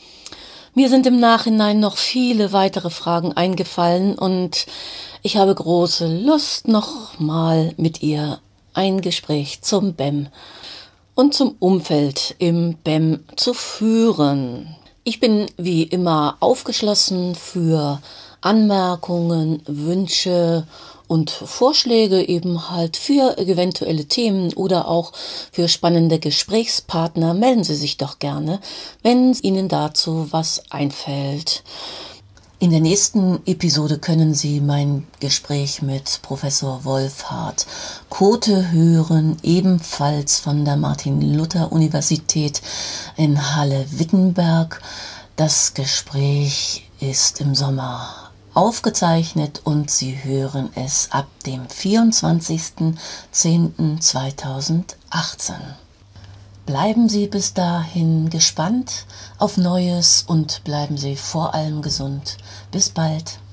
Mir sind im Nachhinein noch viele weitere Fragen eingefallen und ich habe große Lust, noch mal mit ihr ein Gespräch zum B E M und zum Umfeld im B E M zu führen. Ich bin wie immer aufgeschlossen für Anmerkungen, Wünsche und Vorschläge eben halt für eventuelle Themen oder auch für spannende Gesprächspartner. Melden Sie sich doch gerne, wenn Ihnen dazu was einfällt. In der nächsten Episode können Sie mein Gespräch mit Professor Wolfhard Kote hören, ebenfalls von der Martin-Luther-Universität in Halle-Wittenberg. Das Gespräch ist im Sommer aufgezeichnet und Sie hören es ab dem vierundzwanzigsten zehnten zweitausendachtzehn. Bleiben Sie bis dahin gespannt auf Neues und bleiben Sie vor allem gesund. Bis bald.